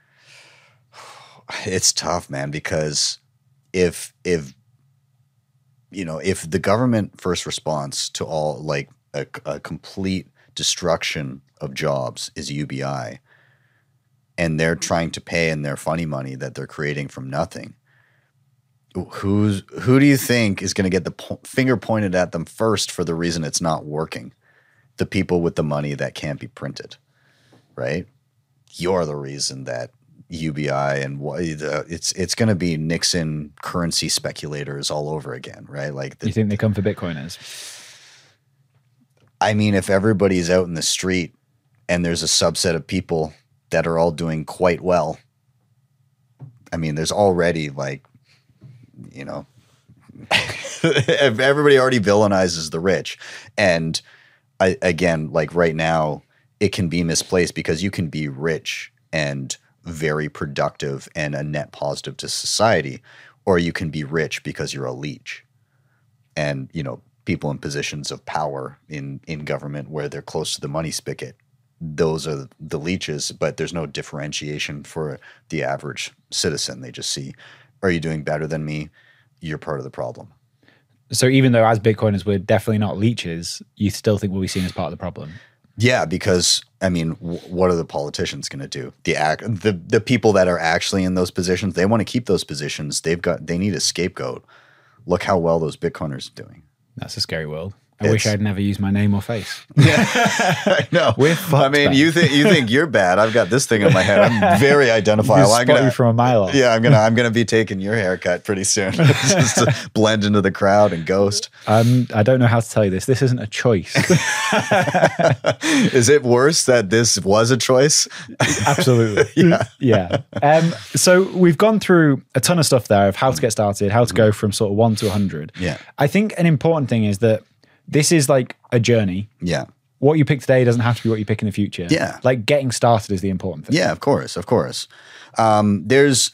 it's tough, man, because if the government first response to all like a complete destruction of jobs is UBI, and they're trying to pay in their funny money that they're creating from nothing, who do you think is going to get the finger pointed at them first for the reason it's not working? The people with the money that can't be printed, right? You're the reason that UBI and it's going to be Nixon currency speculators all over again, right? Like, you think they come for Bitcoiners? I mean, if everybody's out in the street and there's a subset of people that are all doing quite well, I mean, there's already like, everybody already villainizes the rich. And again, like right now, it can be misplaced because you can be rich and very productive and a net positive to society, or you can be rich because you're a leech. And, people in positions of power in government where they're close to the money spigot, those are the leeches, but there's no differentiation for the average citizen. They just see, are you doing better than me? You're part of the problem. So even though as Bitcoiners, we're definitely not leeches, you still think we'll be seen as part of the problem? Yeah, because I mean, what are the politicians going to do? The people that are actually in those positions, they want to keep those positions. They need a scapegoat. Look how well those Bitcoiners are doing. That's a scary world. I wish I'd never used my name or face. Yeah, I know. We're fucked, I mean, man. you think you're bad. I've got this thing in my head. I'm very identifiable. I'm gonna you from a mile off. Yeah, I'm gonna be taking your haircut pretty soon, just to blend into the crowd and ghost. I don't know how to tell you this. This isn't a choice. Is it worse that this was a choice? Absolutely. Yeah. So we've gone through a ton of stuff there of how to get started, how to go from sort of 1 to 100. Yeah. I think an important thing is that this is like a journey. Yeah. What you pick today doesn't have to be what you pick in the future. Yeah. Like getting started is the important thing. Yeah, of course. There's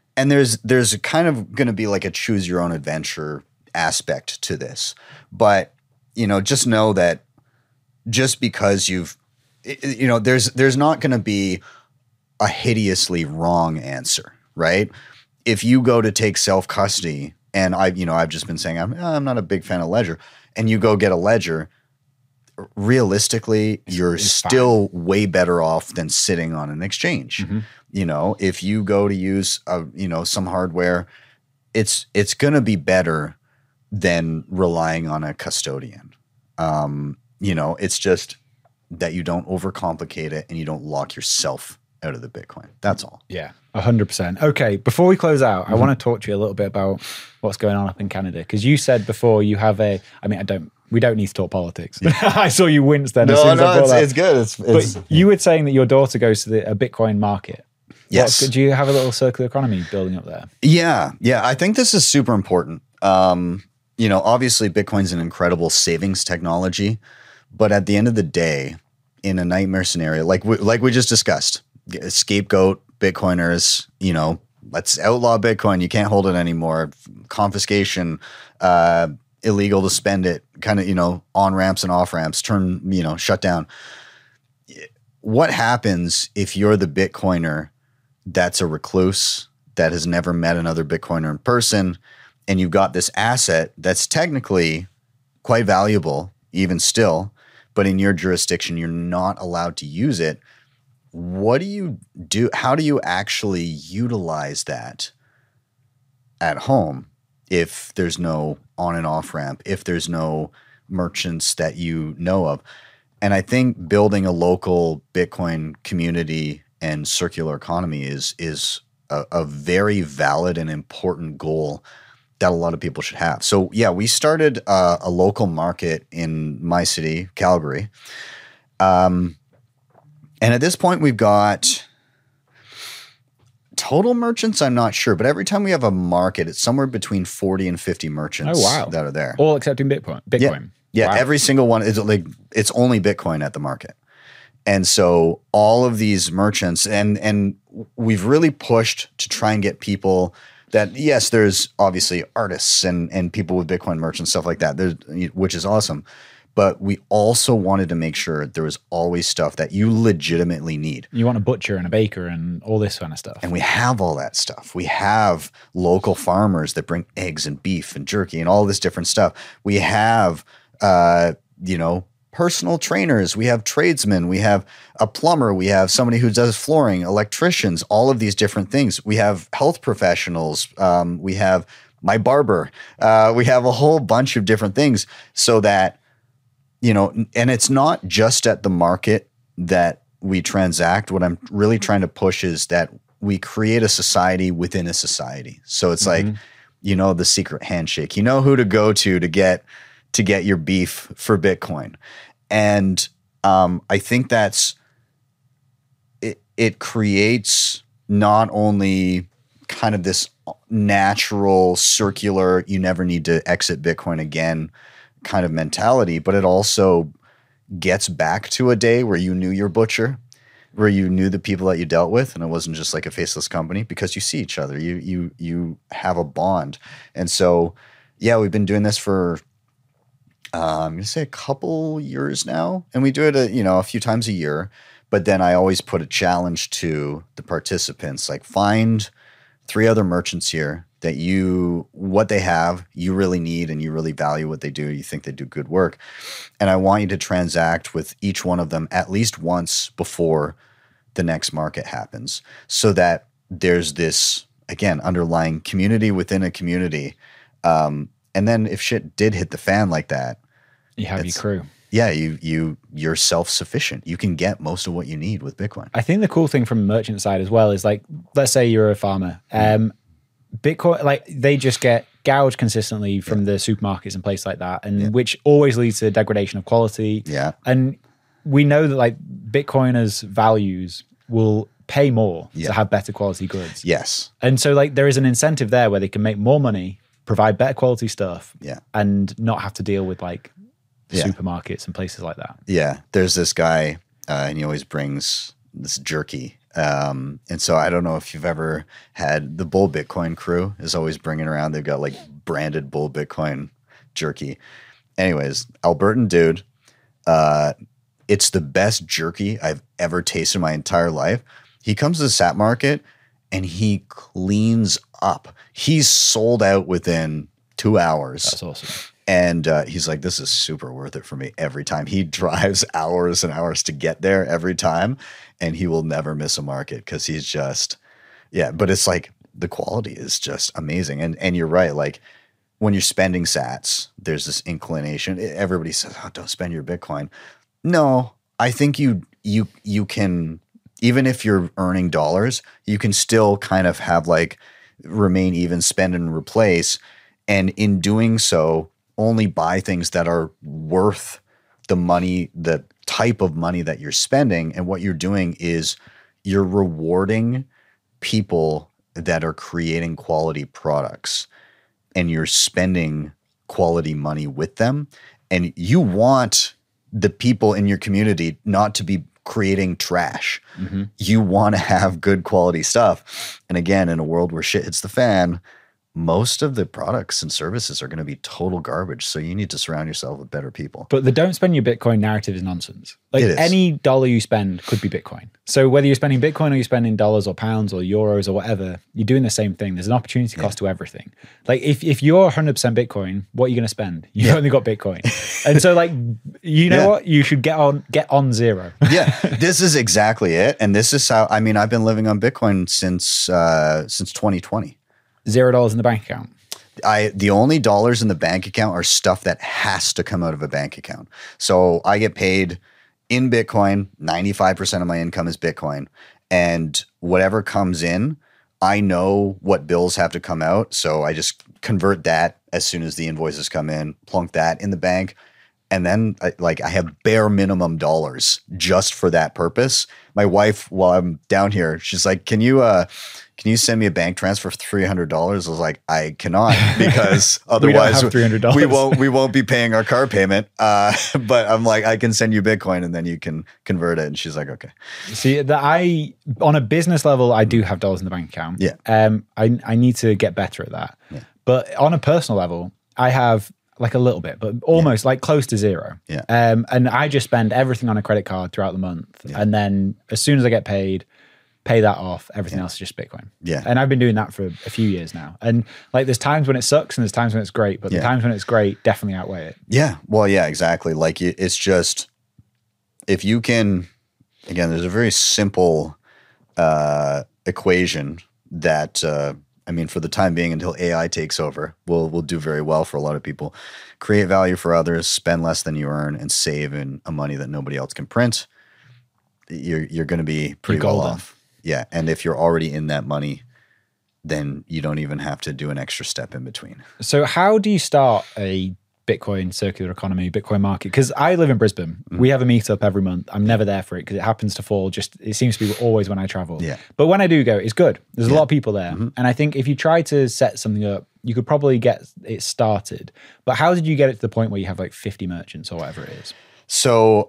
kind of going to be like a choose your own adventure aspect to this. But, just know that just because there's not going to be a hideously wrong answer, right? If you go to take self-custody, and I've just been saying I'm not a big fan of Ledger, and you go get a Ledger, realistically, you're still way better off than sitting on an exchange. Mm-hmm. If you go to use some hardware, it's going to be better than relying on a custodian. It's just that you don't overcomplicate it and you don't lock yourself out of the Bitcoin. That's all. Yeah, 100%. Okay, before we close out, I want to talk to you a little bit about what's going on up in Canada. Because you said before you have we don't need to talk politics. I saw you wince then. It's good. But you were saying that your daughter goes to a Bitcoin market. Yes. Do you have a little circular economy building up there? Yeah. I think this is super important. Obviously Bitcoin's an incredible savings technology, but at the end of the day, in a nightmare scenario, like we just discussed, scapegoat Bitcoiners, let's outlaw Bitcoin. You can't hold it anymore. Confiscation, illegal to spend it, kind of, on ramps and off ramps, shut down. What happens if you're the Bitcoiner that's a recluse that has never met another Bitcoiner in person, and you've got this asset that's technically quite valuable, even still, but in your jurisdiction, you're not allowed to use it? What do you do? How do you actually utilize that at home if there's no on and off ramp, if there's no merchants that you know of? And I think building a local Bitcoin community and circular economy is a very valid and important goal that a lot of people should have. So yeah, we started a local market in my city, Calgary. And at this point we've got total merchants, I'm not sure, but every time we have a market, it's somewhere between 40 and 50 merchants that are there. All accepting Bitcoin. Yeah, wow. Every single one is like, it's only Bitcoin at the market. And so all of these merchants, and we've really pushed to try and get people that, yes, there's obviously artists and people with Bitcoin merch and stuff like that, which is awesome. But we also wanted to make sure there was always stuff that you legitimately need. You want a butcher and a baker and all this kind of stuff. And we have all that stuff. We have local farmers that bring eggs and beef and jerky and all this different stuff. We have, personal trainers. We have tradesmen. We have a plumber. We have somebody who does flooring, electricians, all of these different things. We have health professionals. We have my barber. We have a whole bunch of different things so that, and it's not just at the market that we transact. What I'm really trying to push is that we create a society within a society. So it's like, the secret handshake, who to go to get your beef for Bitcoin. And I think it creates not only kind of this natural circular, you never need to exit Bitcoin again kind of mentality, but it also gets back to a day where you knew your butcher, where you knew the people that you dealt with, and it wasn't just like a faceless company, because you see each other, you have a bond. And so, yeah, we've been doing this for I'm going to say a couple years now, and we do it a few times a year. But then I always put a challenge to the participants, like find 3 other merchants here that what they have, you really need, and you really value what they do. You think they do good work. And I want you to transact with each one of them at least once before the next market happens, so that there's this, again, underlying community within a community. And then if shit did hit the fan like that, you have your crew. Yeah, you're self-sufficient. You can get most of what you need with Bitcoin. I think the cool thing from the merchant side as well is, like, let's say you're a farmer. Bitcoin, like, they just get gouged consistently from the supermarkets and places like that, and which always leads to degradation of quality. Yeah. And we know that, like, Bitcoiners' values will pay more to have better quality goods. Yes. And so, like, there is an incentive there where they can make more money, provide better quality stuff, and not have to deal with, like, supermarkets and places like that. Yeah. There's this guy, and he always brings this jerky. And so I don't know if you've ever had the Bull Bitcoin crew is always bringing around. They've got like branded Bull Bitcoin jerky. Anyways, Albertan dude, it's the best jerky I've ever tasted in my entire life. He comes to the Sat Market and he cleans up. He's sold out within 2 hours. That's awesome. And he's like, this is super worth it for me every time. He drives hours and hours to get there every time, and he will never miss a market because he's just, but it's like the quality is just amazing. And you're right. Like, when you're spending sats, there's this inclination. Everybody says, oh, don't spend your Bitcoin. No, I think you can, even if you're earning dollars, you can still kind of have like remain even, spend and replace. And in doing so, only buy things that are worth the money, the type of money that you're spending. And what you're doing is you're rewarding people that are creating quality products, and you're spending quality money with them. And you want the people in your community not to be creating trash. Mm-hmm. You want to have good quality stuff. And again, in a world where shit hits the fan, most of the products and services are going to be total garbage. So you need to surround yourself with better people. But the don't spend your Bitcoin narrative is nonsense. Like, any dollar you spend could be Bitcoin. So whether you're spending Bitcoin or you're spending dollars or pounds or euros or whatever, you're doing the same thing. There's an opportunity cost to everything. Like, if you're 100% Bitcoin, what are you going to spend? You've only got Bitcoin. And so, like, you know what? You should get on zero. Yeah, this is exactly it. And this is how, I mean, I've been living on Bitcoin since 2020. $0 in the bank account. The only dollars in the bank account are stuff that has to come out of a bank account. So I get paid in Bitcoin. 95% of my income is Bitcoin. And whatever comes in, I know what bills have to come out. So I just convert that as soon as the invoices come in, plunk that in the bank. And then I have bare minimum dollars just for that purpose. My wife, while I'm down here, she's like, can you send me a bank transfer for $300? I was like, I cannot, because otherwise we won't be paying our car payment. But I'm like, I can send you Bitcoin and then you can convert it. And she's like, okay. See, on a business level, I do have dollars in the bank account. Yeah. I need to get better at that. Yeah. But on a personal level, I have like a little bit, but almost like close to zero. Yeah. And I just spend everything on a credit card throughout the month. Yeah. And then as soon as I get paid, pay that off. Everything else is just Bitcoin. Yeah. And I've been doing that for a few years now. And like there's times when it sucks and there's times when it's great, but the times when it's great definitely outweigh it. Yeah. Well, yeah, exactly. Like it's just, if you can, again, there's a very simple equation that, for the time being, until AI takes over, will do very well for a lot of people. Create value for others, spend less than you earn, and save in a money that nobody else can print. You're going to be pretty well off. Yeah, and if you're already in that money, then you don't even have to do an extra step in between. So how do you start a Bitcoin circular economy, Bitcoin market? Because I live in Brisbane. Mm-hmm. We have a meetup every month. I'm never there for it because it happens to fall it seems to be always when I travel. Yeah. But when I do go, it's good. There's a lot of people there. Mm-hmm. And I think if you try to set something up, you could probably get it started. But how did you get it to the point where you have like 50 merchants or whatever it is? So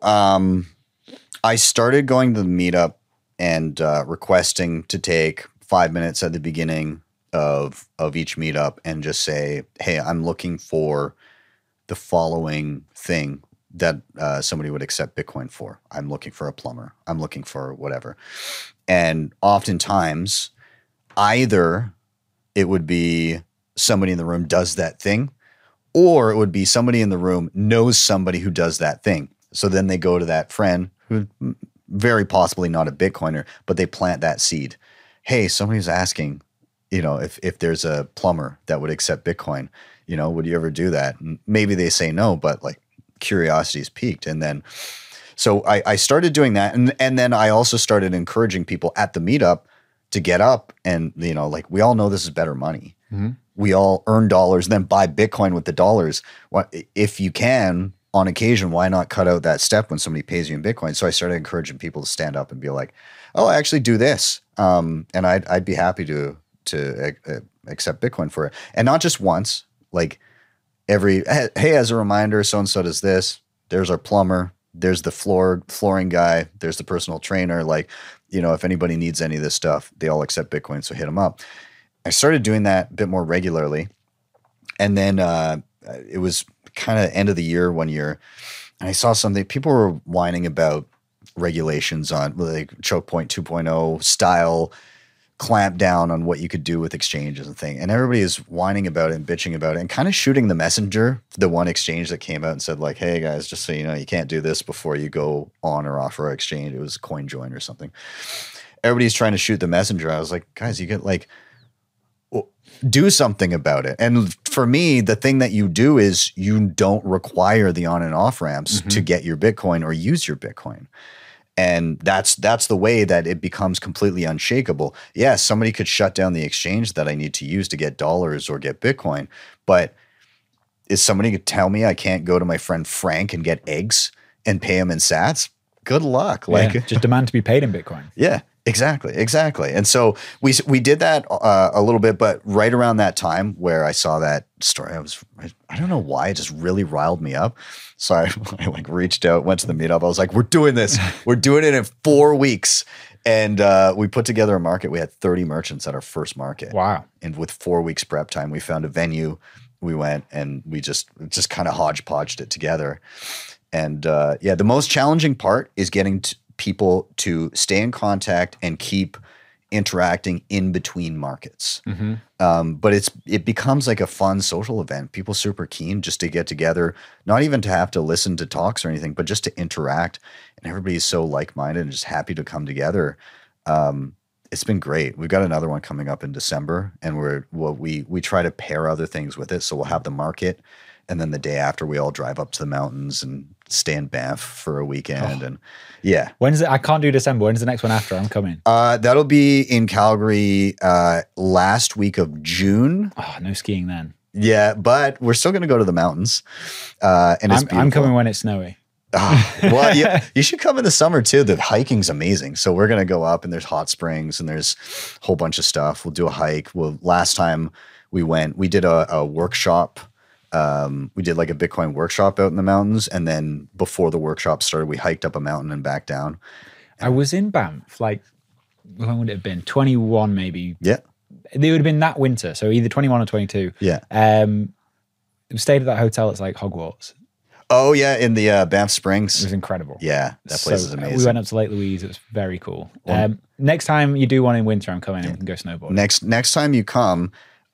I started going to the meetup and requesting to take 5 minutes at the beginning of each meetup and just say, hey, I'm looking for the following thing that somebody would accept Bitcoin for. I'm looking for a plumber. I'm looking for whatever. And oftentimes, either it would be somebody in the room does that thing, or it would be somebody in the room knows somebody who does that thing. So then they go to that friend who very possibly not a Bitcoiner, but they plant that seed. Hey, somebody's asking, if there's a plumber that would accept Bitcoin, would you ever do that? And maybe they say no, but like curiosity is piqued. And then, so I started doing that. And then I also started encouraging people at the meetup to get up and, like we all know this is better money. Mm-hmm. We all earn dollars and then buy Bitcoin with the dollars. If you can, on occasion, why not cut out that step when somebody pays you in Bitcoin? So I started encouraging people to stand up and be like, oh, I actually do this. And I'd be happy to accept Bitcoin for it. And not just once, like hey, as a reminder, so-and-so does this. There's our plumber. There's the flooring guy. There's the personal trainer. Like, if anybody needs any of this stuff, they all accept Bitcoin. So hit them up. I started doing that a bit more regularly. And then it was kind of end of the year one year, and I saw something. People were whining about regulations on like choke point 2.0 style clamp down on what you could do with exchanges and thing. And everybody is whining about it and bitching about it and kind of shooting the messenger. The one exchange that came out and said like, hey guys, just so you know, you can't do this before you go on or off our exchange. It was CoinJoin or something. Everybody's trying to shoot the messenger. I was like, guys, you get like, do something about it. And for me, the thing that you do is you don't require the on and off ramps to get your Bitcoin or use your Bitcoin. And that's the way that it becomes completely unshakable. Yes, somebody could shut down the exchange that I need to use to get dollars or get Bitcoin, but is somebody going to tell me I can't go to my friend Frank and get eggs and pay him in sats? Good luck. Like, just demand to be paid in Bitcoin. Yeah. Exactly. And so we did that a little bit, but right around that time where I saw that story, I don't know why, it just really riled me up. So I like reached out, went to the meetup. I was like, we're doing this. We're doing it in 4 weeks. And we put together a market. We had 30 merchants at our first market. Wow. And with 4 weeks prep time, we found a venue. We went and we just kind of hodgepodged it together. And the most challenging part is getting people to stay in contact and keep interacting in between markets. Mm-hmm. But it becomes like a fun social event. People super keen just to get together, not even to have to listen to talks or anything, but just to interact. And everybody's so like-minded and just happy to come together. It's been great. We've got another one coming up in December, and we try to pair other things with it. So we'll have the market, and then the day after we all drive up to the mountains and stay in Banff for a weekend. And yeah. When's it? I can't do December. When's the next one after? I'm coming. That'll be in Calgary last week of June. Oh, no skiing then. Yeah, but we're still going to go to the mountains. And it's I'm coming when it's snowy. Well, yeah, you should come in the summer too. The hiking's amazing. So we're going to go up and there's hot springs and there's a whole bunch of stuff. We'll do a hike. Last time we went, we did a workshop. We did like a Bitcoin workshop out in the mountains. And then before the workshop started, we hiked up a mountain and back down. I was in Banff, like, when would it have been? 21 maybe. Yeah. It would have been that winter. So either 21 or 22. Yeah. We stayed at that hotel. It's like Hogwarts. Oh yeah. In the Banff Springs. It was incredible. Yeah. That place is amazing. We went up to Lake Louise. It was very cool. Next time you do one in winter, I'm coming and we can go snowboarding. Next time you come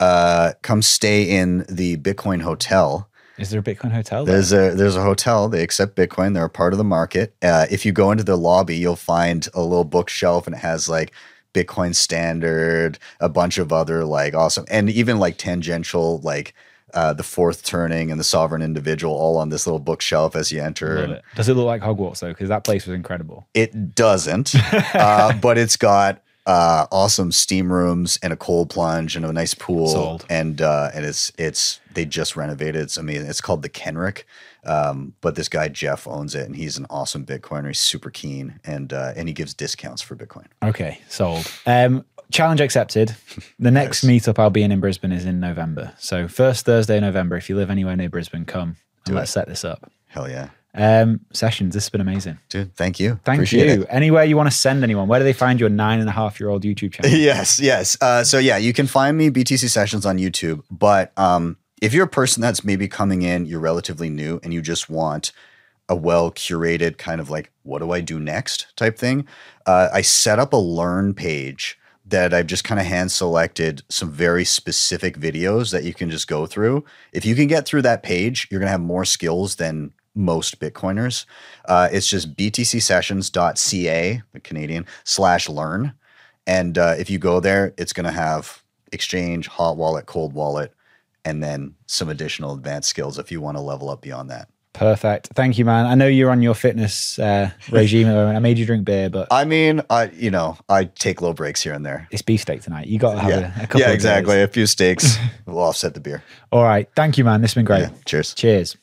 stay in the Bitcoin Hotel. Is there a Bitcoin hotel? There's a hotel. They accept Bitcoin. They're a part of the market. If you go into the lobby, you'll find a little bookshelf and it has like Bitcoin Standard, a bunch of other like awesome, and even like tangential, like the Fourth Turning and the Sovereign Individual, all on this little bookshelf as you enter. Love it. Does it look like Hogwarts though? Because that place was incredible. It doesn't, but it's got awesome steam rooms and a cold plunge and a nice pool. Sold. And it's they just renovated. It's amazing. It's called the Kenrick. But this guy Jeff owns it and he's an awesome Bitcoiner. He's super keen and he gives discounts for Bitcoin. Okay, sold. Challenge accepted. The next meetup I'll be in Brisbane is in November. So first Thursday in November, if you live anywhere near Brisbane, come and let's set this up. Hell yeah. Sessions, this has been amazing. Dude, thank you. Thank you. Anywhere you want to send anyone, where do they find your 9.5-year-old YouTube channel? Yes. So yeah, you can find me BTC Sessions on YouTube, but if you're a person that's maybe coming in, you're relatively new and you just want a well-curated kind of like, what do I do next type thing? I set up a learn page that I've just kind of hand selected some very specific videos that you can just go through. If you can get through that page, you're going to have more skills than most Bitcoiners. It's just btcsessions.ca, the Canadian, /learn. And if you go there, it's going to have exchange, hot wallet, cold wallet, and then some additional advanced skills if you want to level up beyond that. Perfect. Thank you, man. I know you're on your fitness regime at the moment. I made you drink beer, but I mean, I take little breaks here and there. It's beefsteak tonight. You got to have a couple. Yeah, exactly. A few steaks will offset the beer. All right. Thank you, man. This has been great. Yeah, cheers. Cheers.